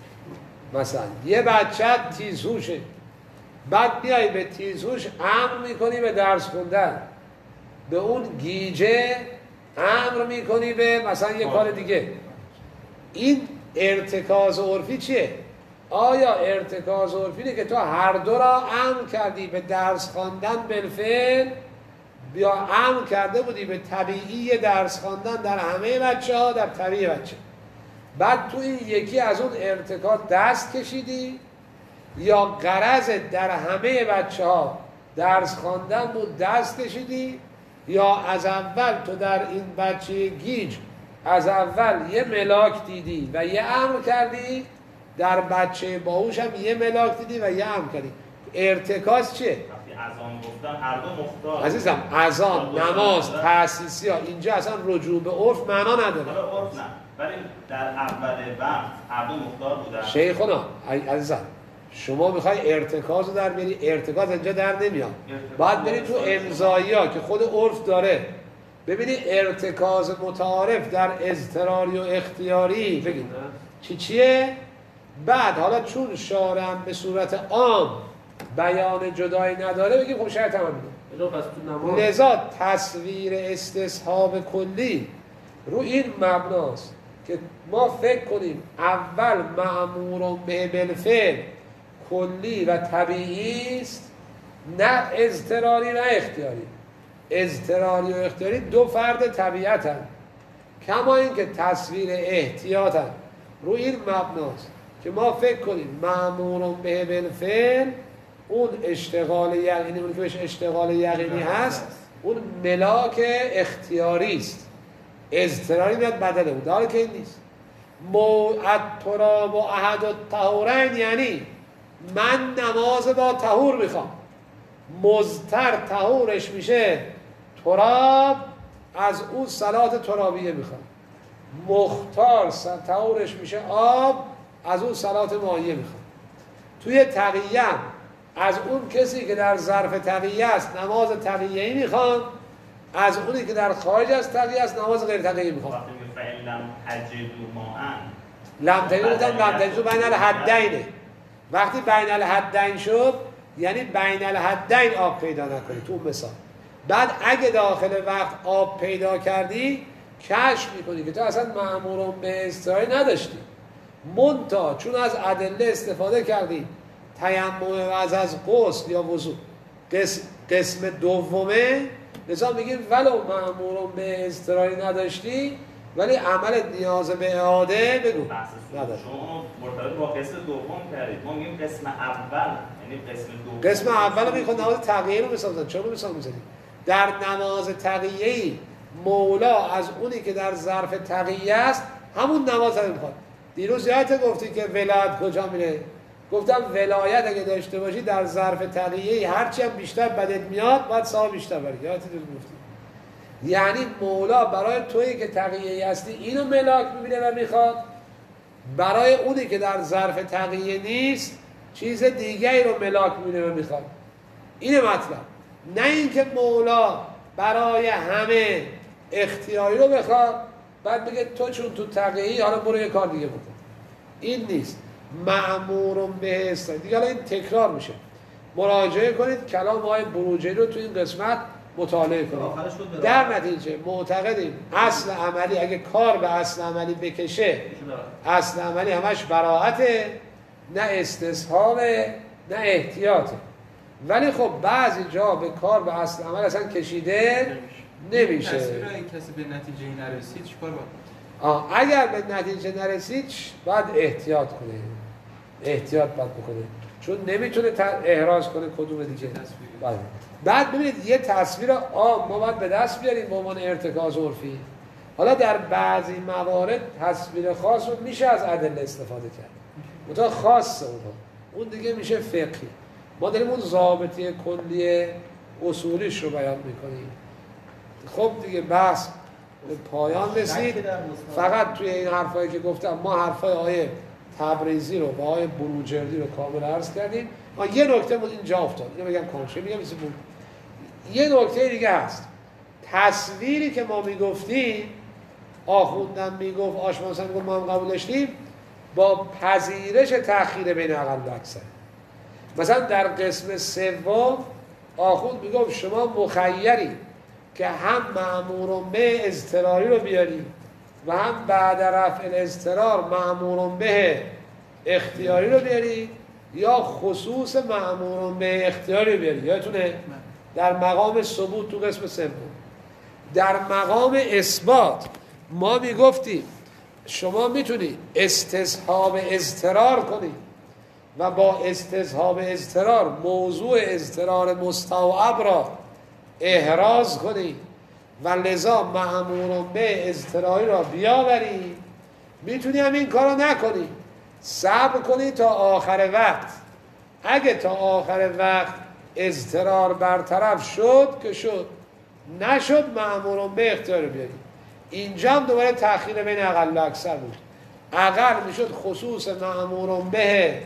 مثلا، یه بچت تیزهوشه، بعد بیایی به تیزهوش امر میکنی به درس خوندن، به اون گیجه امر میکنی به مثلا یه کار دیگه. این ارتکاز عرفی چیه؟ آیا ارتکاز عرفی اینه که تو هر دو را امر کردی به درس خواندن بالفعل، یا امر کرده بودی به طبیعی درس خواندن در همه بچه ها، در طبیعی بچه، بعد تو این یکی از اون ارتکاز دست کشیدی، یا غرض در همه بچه ها درس خواندن بود دست کشیدی، یا از اول تو در این بچه گیج از اول یه ملاک دیدی و یه امر کردی، در بچه باهوش هم یه ملاک دیدی و یه امر کردی. ارتکاز چیه؟ وقتی اذان گفتن هر دو مختار. عزیزم اذان، نماز، تأسیسی ها اینجا اصلا رجوع به عرف معنا نداره. حالا عرف نه، ولی در اول وقت هر دو مختار بودن. شیخونا عزیزم شما میخوای ارتکاز رو در بیاری، ارتکاز اینجا در نمیاد. باید بری تو امضایی ها که خود عرف داره، ببینی ارتکاز متعارف در اضطراری و اختیاری بگید چی چیه؟ بعد حالا چون شارع به صورت عام بیان جدایی نداره بگیم خب شاید تمام میده. لذا تصویر استصحاب کلی رو این مبناست که ما فکر کنیم اول مأمور به بالفعل کلی و طبیعی است، نه اضطراری نه اختیاری. اضطراری و اختیاری دو فرد طبیعت هست، کما این که تصویر احتیاط هست. رو این مبناست که ما فکر کنیم مأمور به بالفعل اون اشتغال یقینی، اون که بهش اشتغال یقینی هست، اون ملاک اختیاری است، اضطراری میاد بدل اون، داره که این نیست. موعد تراب و احد الطهورین یعنی من نماز با طهور میخوام، مضطر طهورش میشه تراب، از اون صلات ترابیه میخوام، مختار طهورش میشه آب، از اون صلات مایه میخوام. توی تقیه از اون کسی که در ظرف تقیه است نماز تقیه‌ای میخوام، از اونی که در خارج از تقیه است نماز غیر تقیه‌ای میخوام. وقتی میگه فعلم تجدو ماءن، لم تجدو بودم لم تجدو بین الحدینه. وقتی بین الحدین شد یعنی بین الحدین آب پیدا نکنی تو مثال. بعد اگه داخل وقت آب پیدا کردی کشف میکنی که تو اصلا مأمور به اضطراری نداشتی، منتها چون از ادله استفاده کردی، تیمم از از غسل یا وضو قسم, قسم دومه، لذا میگیم ولو مأمور به اضطراری نداشتی ولی عمل نیاز به اعاده بگو نداشت. شما مرتبط با قسم دوم کردید، ما میگیم قسم اول، یعنی قسم دوم. قسم اول رو میخواد نماز تقیه‌ای رو مثال بزن. چرا مثال میزنی؟ در نماز تقیه‌ای مولا از اونی که در ظرف تقیه است همون نماز رو میخواد. دیروز یادت گفتی که ولایت کجا میره؟ گفتم ولایت اگه داشته باشی در ظرف تقیه‌ای هرچی هم بیشتر بدت میاد باید ثواب بیشتر بری. یادت گفتی. یعنی مولا برای تویی که تقیه‌ای هستی اینو ملاک میبینه و میخواد، برای اونی که در ظرف تقیه نیست چیز دیگری رو ملاک میبینه و میخواد. اینه مطلب. نه اینکه مولا برای همه اختیاری رو بخواد بعد بگه تو چون تو تقیه‌ای حالا برو یه کار دیگه بکن. این نیست. مأمور به است. دیگه حالا این تکرار میشه. مراجعه کنید کلام آقای بروجردی رو تو این قسمت مطالعه کنیم. در نتیجه معتقدیم اصل عملی اگه کار به اصل عملی بکشه، اصل عملی همش براعته، نه استصحابه نه احتیاطه. ولی خب بعضی جا به کار به اصل عمل اصلا کشیده نمیشه. تصویر اگه کسی به نتیجه نرسید چیکار باید؟ آه اگر به نتیجه نرسید باید احتیاط کنه، احتیاط باید بکنه، چون نمیتونه احراز کنه کدوم دیگه. باید. بعد ببینید یه تصویر عام ما باید به دست بیاریم به عنوان ارتکاز عرفی. حالا در بعضی موارد تصویر خاص رو میشه از ادله استفاده کرد، منتها خاصه اونها، اون دیگه میشه فقهی. ما داریم اون ضابطه کلی اصولیش رو بیان میکنیم. خب دیگه بحث به پایان رسید. فقط توی این حرفایی که گفتم ما حرفای آیه تبریزی رو و آیه بروجردی رو کامل عرض کردیم. یه نکته بود اینجا افتاد، اینو بگم کامل میگم مثل بود. یه نکته دیگه هست، تصویری که ما میگفتیم آخوندم میگفت، آشمانسن میگفت، ما هم قبول داشتیم، با پذیرش تأخیر بین اقل و اکثر. مثلا در قسم سوم آخوند میگفت شما مخیری که هم مأمور به اضطراری رو بیاری و هم بعد رفع الاضطرار مأمور به اختیاری رو بیاری، یا خصوص مأمور به اختیاری رو بیاری. یادتونه در مقام ثبوت تو قسم سوم. در مقام اثبات ما میگفتیم شما میتونی استصحاب اضطرار کنی و با استصحاب اضطرار موضوع اضطرار مستوعب را احراز کنی و لذا مأمور به اضطراری را بیاوری. میتونی هم این کارو نکنی، صبر کنی تا آخر وقت. اگه تا آخر وقت اضطرار برطرف شد که شد، نشد مأمور به اختیار بیاری. اینجا هم دوباره تأخیر بین اقل و اکثر بود. اقل میشد خصوص مأمور به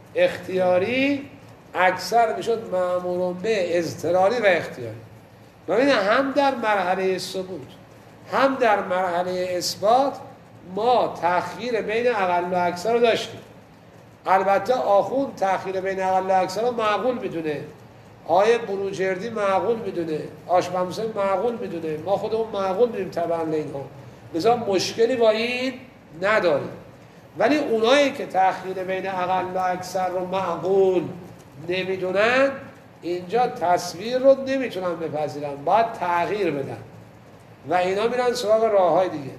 اختیاری، اکثر میشد مأمور به اضطراری و اختیاری. ببینید هم در مرحله ثبوت هم در مرحله اثبات ما تأخیر بین اقل و اکثر رو داشتیم. البته آخوند تأخیر بین اقل و اکثر رو معقول میدونه، آیه بروجردی معقول میدونه، آشمامسن معقول میدونه، ما خودمون معقول میدونیم طبعا اینها، لذا مشکلی با این نداریم. ولی اونایی که تأخیر بین اقل و اکثر رو معقول نمیدونن، اینجا تصویر رو نمیتونن بپذیرن، باید تغییر بدن و اینا میرن سراغ راه های دیگه.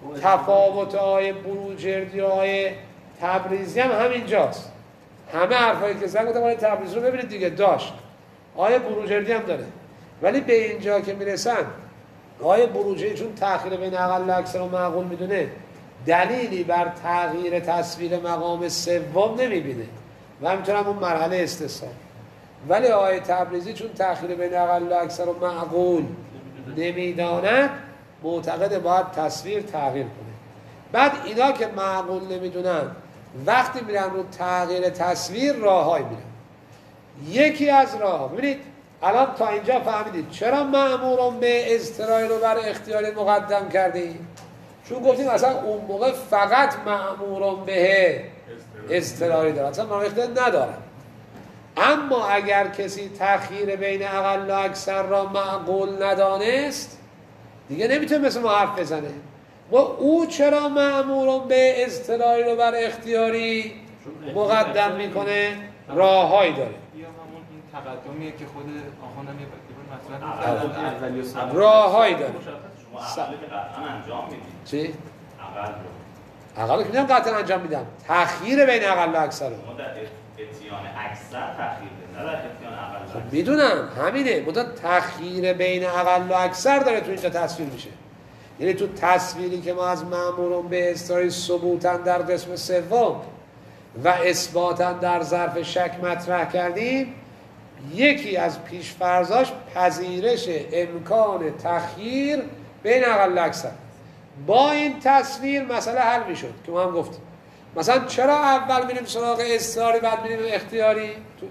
تفاوت آیه بروجردی و آیه تبریزی هم همینجاست. همه حرفایی که زن گفتم آیه تبریزی رو ببینید دیگه داشت، آیه بروجردی هم داره. ولی به اینجا که میرسن آیه بروجردی چون تأخیر بین اقل و اکثر رو معقول میدونه، دلیلی بر تغییر تصویر مقام سوم نمیبینه و همینطور هم اون مرحله استثناء. ولی آیه تبریزی چون تأخیر بین اقل و اکثر رو معقول نمیداند، معتقد باید تصویر تغییر کنه. بعد اینا که معقول نمیدونن وقتی میرن رو تغییر تصویر راههای میرن. یکی از راه، ببینید الان تا اینجا فهمیدید چرا مأمورون به اضطراری رو بر اختیاری مقدم کردیم؟ چون گفتیم اصلا اون موقع فقط مأمورون به اضطراری دارن، اصلا مأمور اختیاری ندارن. اما اگر کسی تأخیر بین اقل و اکثر را معقول ندانست، دیگه نمیتونه مثل ما حرف بزنه. ما او چرا مأمورون به اضطراری رو بر اختیاری مقدم میکنه؟ راههایی داره. یا همون این تقدمیه که خود آخوندم یه مطلب می‌کنه، راههایی داره. شما عقلی که قطعا انجام میدید. چی؟ عقل رو. عقل رو که میدم قطعا انجام میدم. تأخیر بین اقل و اکثر رو. شما در اتیان اکثر تأخیر بدید، نه در اتیان اقل و اکثر. میدونم همینه، مدت تأخیر بین اقل و اکثر داره تو اینجا تصویر میشه. یعنی تو تصویری که ما از مأمورون به اضطراری ثبوتن در قسم سوم و اثباتن در ظرف شک مطرح کردیم، یکی از پیشفرضاش پذیرش امکان تأخیر بین اقل و اکثر. با این تصویر مسئله حل میشد که ما هم گفتیم. مثلا چرا اول میریم سراغ اضطراری بعد میریم اختیاری؟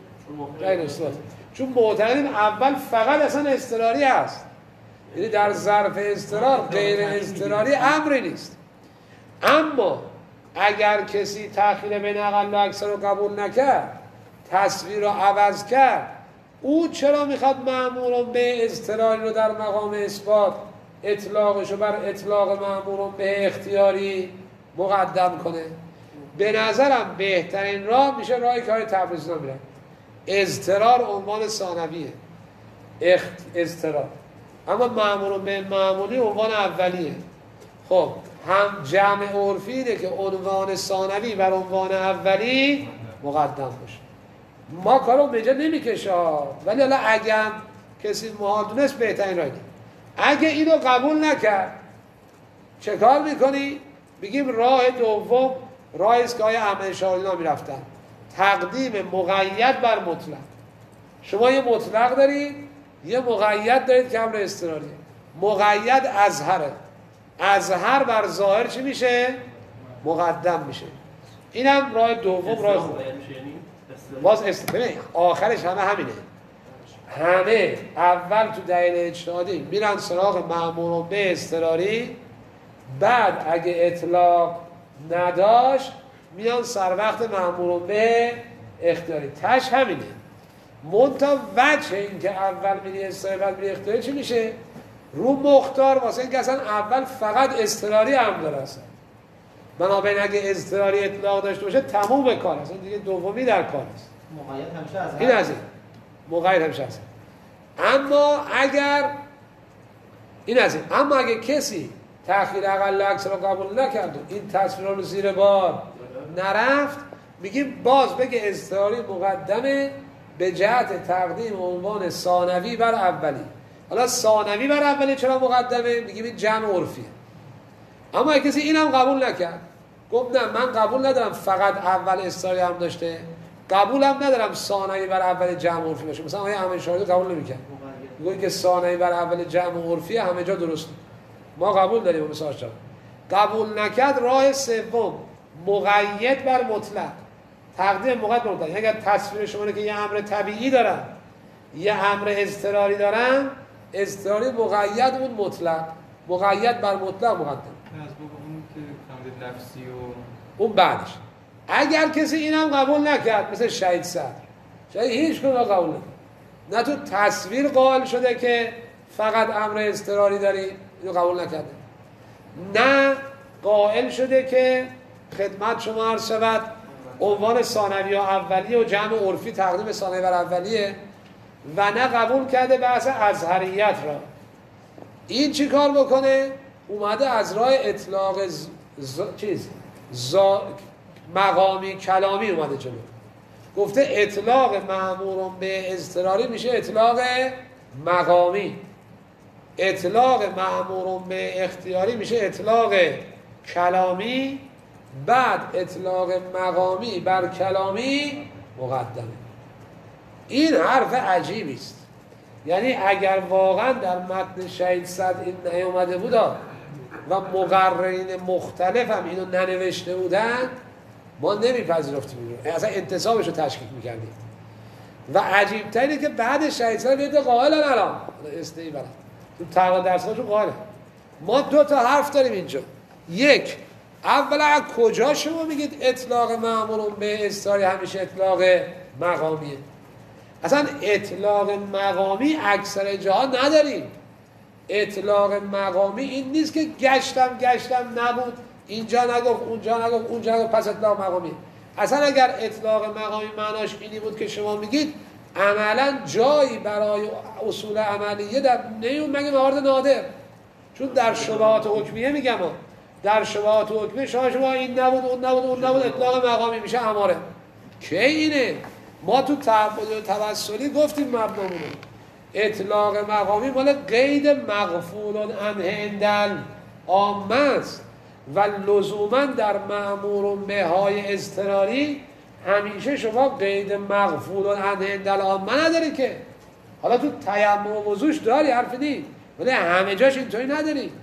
چون معتقدیم اول فقط اصلا اضطراری هست، یعنی در ظرف اضطرار غیر اضطراری امری نیست. اما اگر کسی تأخیر بین اقل و اکثر رو قبول نکرد، تصویر رو عوض کرد، او چرا میخواد مأمور به اضطراری رو در مقام اثبات اطلاقش رو بر اطلاق مأمور به اختیاری مقدم کنه؟ به نظرم بهترین راه میشه راهی که های تبریزی ها میرن. اضطرار عنوان ثانویه، اخت... اضطرار، اما مأمور به معمولی عنوان اولیه. خب هم جمع عرفی اینه که عنوان ثانوی بر عنوان اولی مقدم باشه. ما کارو به جا نمیکشه، ولی حالا اگه هم کسی محال دونست بهترین راهی. اگه اینو قبول نکرد چه کار میکنی؟ بگیم راه دوم راه است که های احمد شاهرودینا میرفتن، تقدیم مقید بر مطلق. شما یه مطلق دارید، یه مقید دارید که امر اضطراریه. مقید ازهره، ازهر بر ظاهر چی میشه؟ مقدم میشه. اینم راه دوم، راه خوبه. باز استفاده آخرش همه همینه. همه اول تو دلیل اجتهادی میرن سراغ مأمور به اضطراری، بعد اگه اطلاق نداشت میان سر وقت مأمور به اختیاری. تش همینه. منتها وجه این که اول میری اضطراری بعد میری اختیاری چی میشه؟ رو مختار، واسه این که اصلا اول فقط اضطراری هم داره اصلا. بنابراین اگه اضطراری اطلاق داشته باشه تموم کار اصلا دیگه دومی در کار است. مقید همیشه از این از این مقید همیشه هست. اما اگر این از این اما اگه کسی تأخیر اقل اکثر رو قبول نکرد و این تصویر رو زیر بار نرفت، میگیم باز بگه اضطراری مقدمه به جهت تقدیم عنوان ثانوی بر اولی. حالا ثانوی بر اولی چرا مقدمه؟ میگیم این جمع عرفیه. اما کسی اینم قبول نکرد، گفت نه من قبول ندارم فقط اول اضطراری هم داشته، قبولم ندارم ثانوی بر اول جمع عرفی باشه. مثلا آقای احمد شاهرودی قبول نمی‌کرد، میگه که ثانوی بر اول جمع عرفی همه جا درسته. ما قبول داریم مثلا چرا قبول نکرد؟ راه سوم مقید بر مطلق، تقدیم مقید بر مطلق. اگر تصویر شما که یه امر طبیعی دارن یه امر اضطراری دارن، اضطراری مقید اون مطلق، مقید بر مطلق مقدم. از بابا اون که تمرین لفظی و اون بعدش. اگر کسی اینم قبول نکرد مثل شهید صدر، شهید هیچ کنه قبول نکرد، نه تو تصویر قائل شده که فقط امر اضطراری داری اینو قبول نکرده، نه قائل شده که خدمت شما عرض شود عنوان ثانوی و اولیه و جمع عرفی تقدیم ثانوی بر اولیه، و نه قبول کرده بحث ازهریت را. این چی کار بکنه؟ اومده از راه اطلاق ز... ز... چیز ز... مقامی کلامی اومده جلو، گفته اطلاق مأمور به اضطراری میشه اطلاق مقامی، اطلاق مأمور به اختیاری میشه اطلاق کلامی، بعد اطلاق مقامی بر کلامی مقدمه. این حرف عجیبی است. یعنی اگر واقعا در متن شهید صدر این نیامده بود و مقررین مختلف هم اینو ننوشته بودن، ما نمیپذیرفتیم، اصلا انتصابش رو تشکیک میکردیم. و عجیب تره که بعد شهید صدر بیده قائلن الان استعی برد تو تقوی درساشون قائلن. ما دو تا حرف داریم اینجا. یک، اولا از کجا شما میگید اطلاق مأمور به اضطراری همیشه اطلاق مقامیه؟ اصلا اطلاق مقامی اکثر جاها نداریم. اطلاق مقامی این نیست که گشتم گشتم نبود، اینجا نگفت اونجا نگفت اونجا نگفت پس اطلاق مقامی. اصلا اگر اطلاق مقامی معناش اینی بود که شما میگید عملا جایی برای اصول عملیه در نیوم مگه موارد نادر، چون در شبهات حکمیه میگم ها. در شبهات حکمیه شما شما این نبود اون نبود اون نبود اطلاق مقامی میشه اماره. کی اینه؟ ما تو تعبد توسلی گفتیم مبنامونه اطلاق مقامی مال قید مغفول عنه عند عامه است و لزوما در مأمور به های اضطراری همیشه شما قید مغفول عنه عند عامه نداری که. حالا تو تیمم و وضوش داری حرف نیست، ولی همه جاش اینطوری نداری.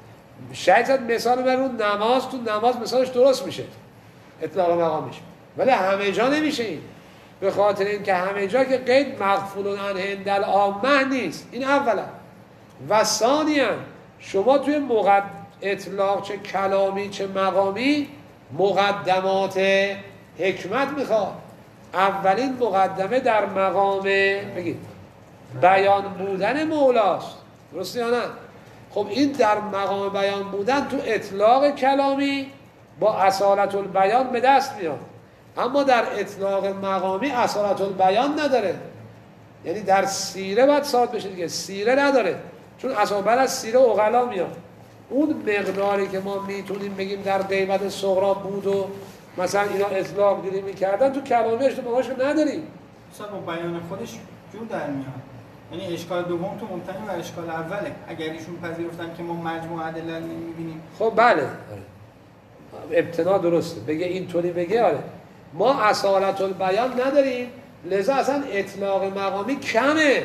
شاید مثال بر اون نماز، تو نماز مثالش درست میشه اطلاق مقامیش، ولی همه جا نمیشه این، به خاطر اینکه همه جا که قید مغفول عنه عند العامه نیست. این اولا. و ثانیا شما توی مقد... اطلاق چه کلامی چه مقامی مقدمات حکمت میخواد. اولین مقدمه در مقام بگید بیان بودن مولاست، درسته یا نه؟ خب این در مقام بیان بودن تو اطلاق کلامی با اصالت البیان به دست میاد، اما در اطلاق مقامی اصالت البیان نداره. یعنی در سیره باید ثابت بشه دیگه، سیره نداره، چون اصلا از سیره اغلا میاد. اون مقداری که ما میتونیم بگیم در غیبت صغرا بود و مثلا اینا اطلاق گیری میکردن، تو کلامی اشتباهاشو نداریم. مثلا با بیان خودش جور در میاد. یعنی اشکال دوم تو ممتنع و اشکال اوله. اگر ایشون پذیرفتن که ما مجموع ادله رو نمیبینیم، خب بله، ابتنا درسته، بگه اینطوری بگه آره ما اصالت البیان نداریم، لذا اصلا اطلاق مقامی کمه.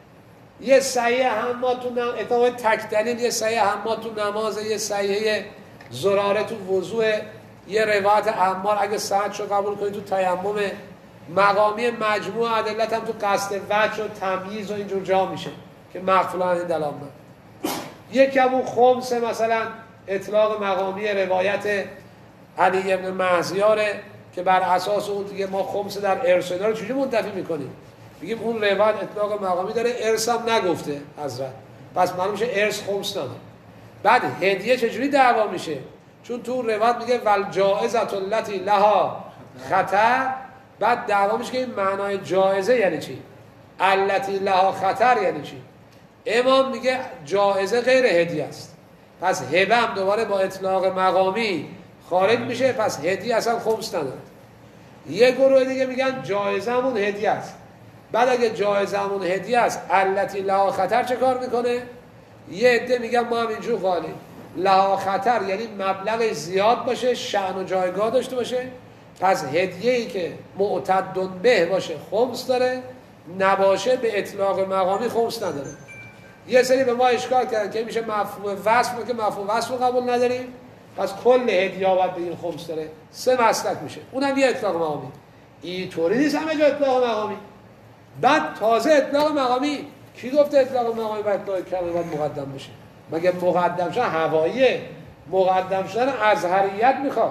یه صحیح حما تو نم... اتفاقا تک دلیل یه صحیح حما تو نماز، یه صحیح زراره تو وضوء، یه روایت عمار اگه صحت شو قبول کنید تو تیمم، مقامی مجموع ادلت هم تو قصد وجه و تمییز و اینجور جا میشه که مغفولان این دلام من. یکی همون خمس مثلا اطلاق مقامی روایت علی ابن مهزیاره که بر اساس اون دیگه ما خمس در ارث رو چجوری منتفی میکنیم؟ میگیم اون روایت اطلاق مقامی داره، ارث هم نگفته حضرت، پس معلوم میشه ارث خمس نداره. بعد هدیه چجوری دعوا میشه؟ چون تو روایت میگه ول جائزة التي لها خطر، بعد دعوا میشه که این معنای جائزه یعنی چی؟ التي لها خطر یعنی چی؟ امام میگه جائزه غیر هدیه است، پس هبه هم دوباره با اطلاق مقامی خارج میشه، پس هدیه اصلا خمس نداره. یه گروه دیگه میگن جایزه همون هدیه است. بعد اگه جایزه همون هدیه است التی لها خطر چه کار میکنه؟ یه عده میگن ما هم اینجور قالیم لها خطر یعنی مبلغ زیاد باشه، شأن و جایگاه داشته باشه، پس هدیه‌ای که معتد به باشه خمس داره، نباشه به اطلاق مقامی خمس نداره. یه سری به ما اشکال کردن که میشه مفهوم وصف، که مفهوم وصف رو قبول نداریم، پس کل هدیه باید به این خمس داره. سه مسلک میشه، اونم یه اطلاق مقامی. این طوری نیست همه جا اطلاق مقامی. بعد تازه اطلاق مقامی کی گفته اطلاق مقامی باید اطلاق کلمه باید مقدم بشه؟ مگه مقدم شدن هواییه؟ مقدم شدن ازهریت میخواد،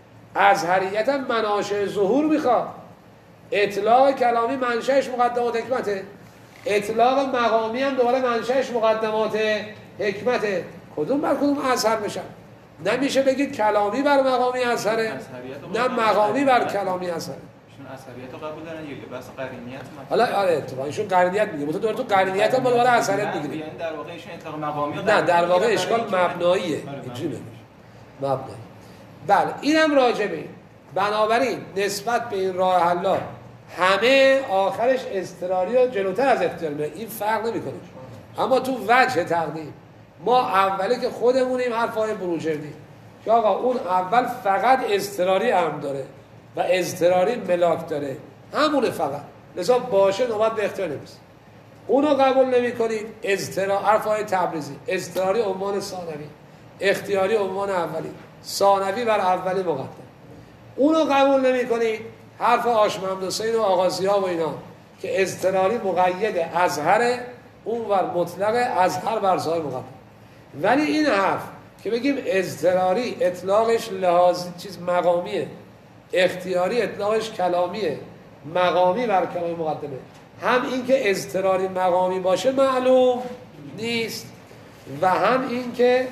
ازهریت هم مناشأ ظهور میخواد. اطلاق کلامی منشأش مقدمات حکمته، اطلاق مقامی هم دوباره منشأش مقدمات حکمته. کدوم بر کدوم اظهر بشن؟ نمیشه بگید کلامی بر مقامی اظهره، نه مقامی بر کلامی اظهره. ایشون اثریت رو قبول دارن یا بس قرینیت؟ حالا آره اتفاقا ایشون قرینیت میگه، تو دور تو قرینیت هم دوباره اثریت میگیره. یعنی در واقع ایشون اطلاق مقامی نه در واقع اشکال مبناییه، اینجوری نمیشه مبنایی. بله اینم راجع به این. بنابراین نسبت به این راه حلا همه آخرش اضطراری و جلوتر از اختیار میره، این فرق نمیکنه. اما تو وجه تقدیم ما اولی که خودمونیم حرفای بروجردی که آقا اون اول فقط اضطراری امر داره و اضطراری ملاک داره، همونه فقط، لذا باشه نوبت به اختیار نمیرسه. اونو قبول نمی کنید، اضطراری حرفای تبریزی، اضطراری عنوان ثانوی، اختیاری عنوان اولی، ثانوی بر اولی مقدم. اونو قبول نمی کنید، حرف هاشم محمد حسین و آغازی‌ها و اینا که اضطراری مقید ازهره، اون بر مطلق ازهر بر ظاهر مقدم. ولی این حرف که بگیم اضطراری اطلاقش لحاظ چیز مقامیه، اختیاری اطلاقش کلامیه، مقامی بر کلامی مقدمه، هم این که اضطراری مقامی باشه معلوم نیست و هم این که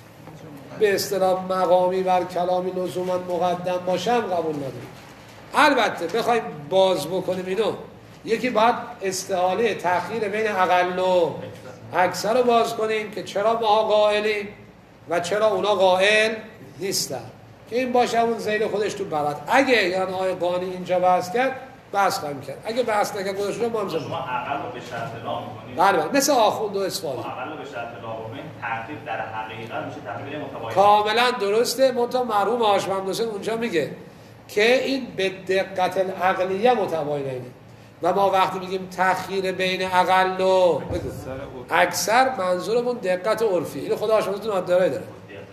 به اصطلاح مقامی بر کلامی لزوما مقدم باشه هم قبول نداریم. البته بخوایم باز بکنیم اینو، یکی باید استحاله تأخیر بین اقل و اکثر رو باز کنیم که چرا ما قائلیم و چرا اونا قائل نیستن، که این باشه اون ذیل خودش تو برد. اگه یعنی آقای قانی اینجا بحث کرد بحث خواهیم کرد، اگه بحث نکرد گذاشت رو ما هم زمین. شما اقل رو به شرط لا می‌کنید. بله بله مثل آخوند و اصفهانی. اقل رو به شرط لا بکنید، تحقیق در حقیقت میشه تحقیق متباین. کاملا درسته. منتها مرحوم هاشم محمد حسین اونجا میگه که این به دقت العقلیه متباینه، و ما وقتی میگیم تأخیر بین اقل و اکثر منظورمون دقت عرفی. این خدا شما داره داره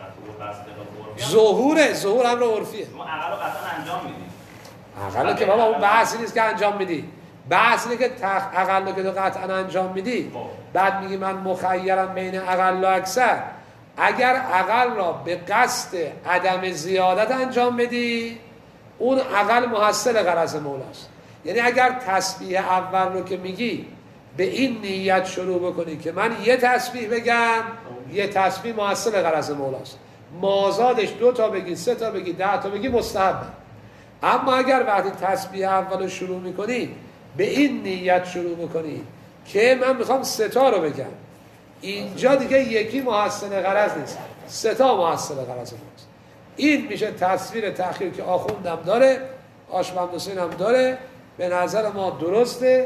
ظهوره، ظهور امر عرفیه. ما اقل رو قطعا انجام میدیم. اقل که بابا اون بحثی نیست که انجام میدی، بحث اینه که تخ... اقل که تو قطعا انجام میدی. بعد میگی من مخیرم بین اقل و اکثر. اگر اقل را به قصد عدم زیادت انجام بدی، اون اقل محصل غرض مولاست. یعنی اگر تسبیح اول رو که میگی به این نیت شروع بکنی که من یه تسبیح بگم، یه تسبیح محصل غرض مولاست، مازادش دو تا بگی، سه تا بگی، ده تا بگی مستحبه. اما اگر وقتی تسبیح اول رو شروع میکنی به این نیت شروع میکنی که من میخوام سه تا رو بگم، اینجا دیگه یکی محصل غرض نیست، سه تا محصل غرض مولاست. این میشه تصویر تأخیر که آخوندم داره، آشمند حسین هم داره، به نظر ما درسته.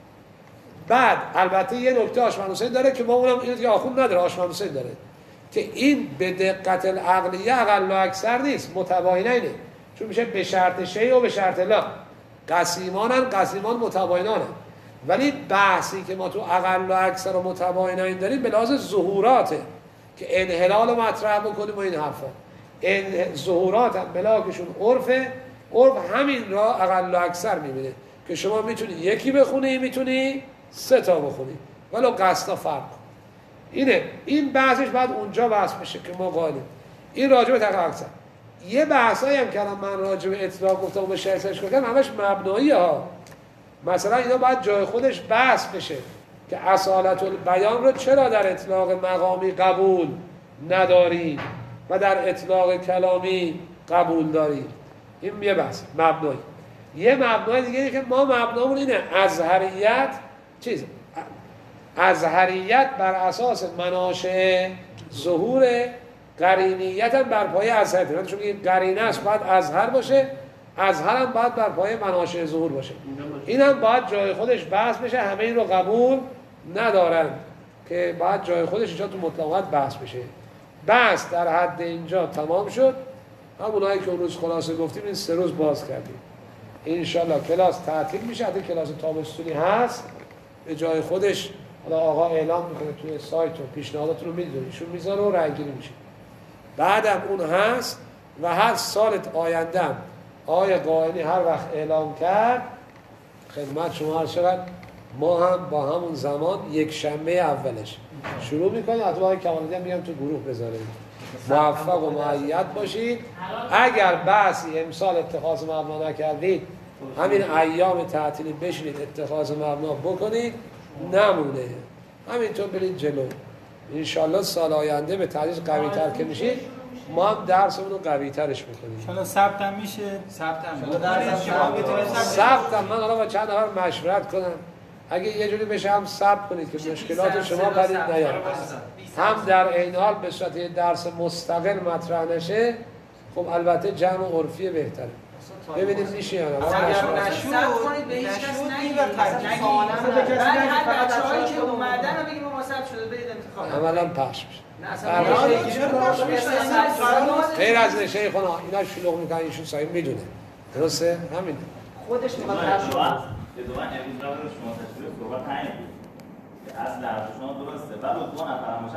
بعد البته یه نکته آشمند حسین داره که ما اونم اینو که آخوند نداره، آشمند حسین داره، که این به دقت العقلیه اقل و اکثر نیست، متباینینه، چون میشه به شرط شیء و به شرط لا. قسیمانن، قسیمان متباینانن، ولی بحثی که ما تو اقل و اکثر و متباینین داریم به لحاظ ظهوراته که انحلال رو مطرح بکنیم و این حرفا. این ظهورات هم بلاکشون عرفه، عرف همین را اقل و اکثر میبینه که شما میتونی یکی بخونی، میتونی سه تا بخونی، ولو قصدا فرق کن. اینه این بحثش بعد اونجا بحث بشه که ما قائلیم. این راجع به تقریبا اکثر. یه بحثایی هم کردم من راجع به اطلاق گفتم و به شرطش کردم، همش مبنایی ها. مثلا اینا باید جای خودش بحث بشه که اصالت البیان رو چرا در اطلاق مقامی قبول نداری و در اطلاق کلامی قبول داری. این یه بحث مبنایی. یه مبنای دیگه اینه که ما مبنامون اینه ازهریت چیز ازهریت بر اساس مناشأ ظهور، قرینیت هم بر پایه ازهریت، چون این قرینه است باید ازهر باشه، ازهر هم باید بر پایه مناشأ ظهور باشه. این هم باید جای خودش بحث بشه، همه این رو قبول ندارن که باید جای خودش اینجا تو مطلقات بحث بشه. بحث در حد اینجا تمام شد. همونایی که اون روز خلاصه گفتیم این سه روز باز کردیم. انشالله کلاس تعطیل میشه، حتی کلاس تابستونی هست به جای خودش. حالا آقا اعلام میکنه توی سایت و پیشنهاداتون رو میدونید ایشون میذاره و رای گیری میشه. بعدم اون هست و هر سال آینده آقای قائنی هر وقت اعلام کرد خدمت شما هر چقدر ما هم با همون زمان یک شنبه اولش شروع میکنیم. حتی آقای کمالدی هم میگم تو گروه بذارید. موفق و مؤید باشید. اگر بحثی امسال اتخاذ مبنا نکردید همین ایام تعطیلی بشینید اتخاذ مبنا بکنید، نمونه همینطور برید جلو. انشالله سال آینده به تدریج قوی تر که میشید ما هم درسمون رو قوی ترش میکنیم. انشالله سبت هم میشه. سبت هم سبت هم من حالا با چند نفر مشورت کنم اگه یه جوری بشه هم ثبت کنید که مشکلات شما پدید نیاد، هم در این حال به صورت یه درس مستقل مطرح نشه. خب البته جمع عرفی بهتره. ببینید میشه یا نه. اگر نشود کنید به هیچ کس نگید. نگید. بعد هر بچه‌هایی که اومدن رو بگیم ما ثبت شده برید انتخاب. عملاً پخش میشه. نه غیر از نشه خونه اینا شلوغ میکنن ایشون صاحب میدونه. درسته؟ همین. خودش میخواد به دوان امروز را شما تشریف صحبت همین بود که اصل حرف شما درسته، ولی دو نفر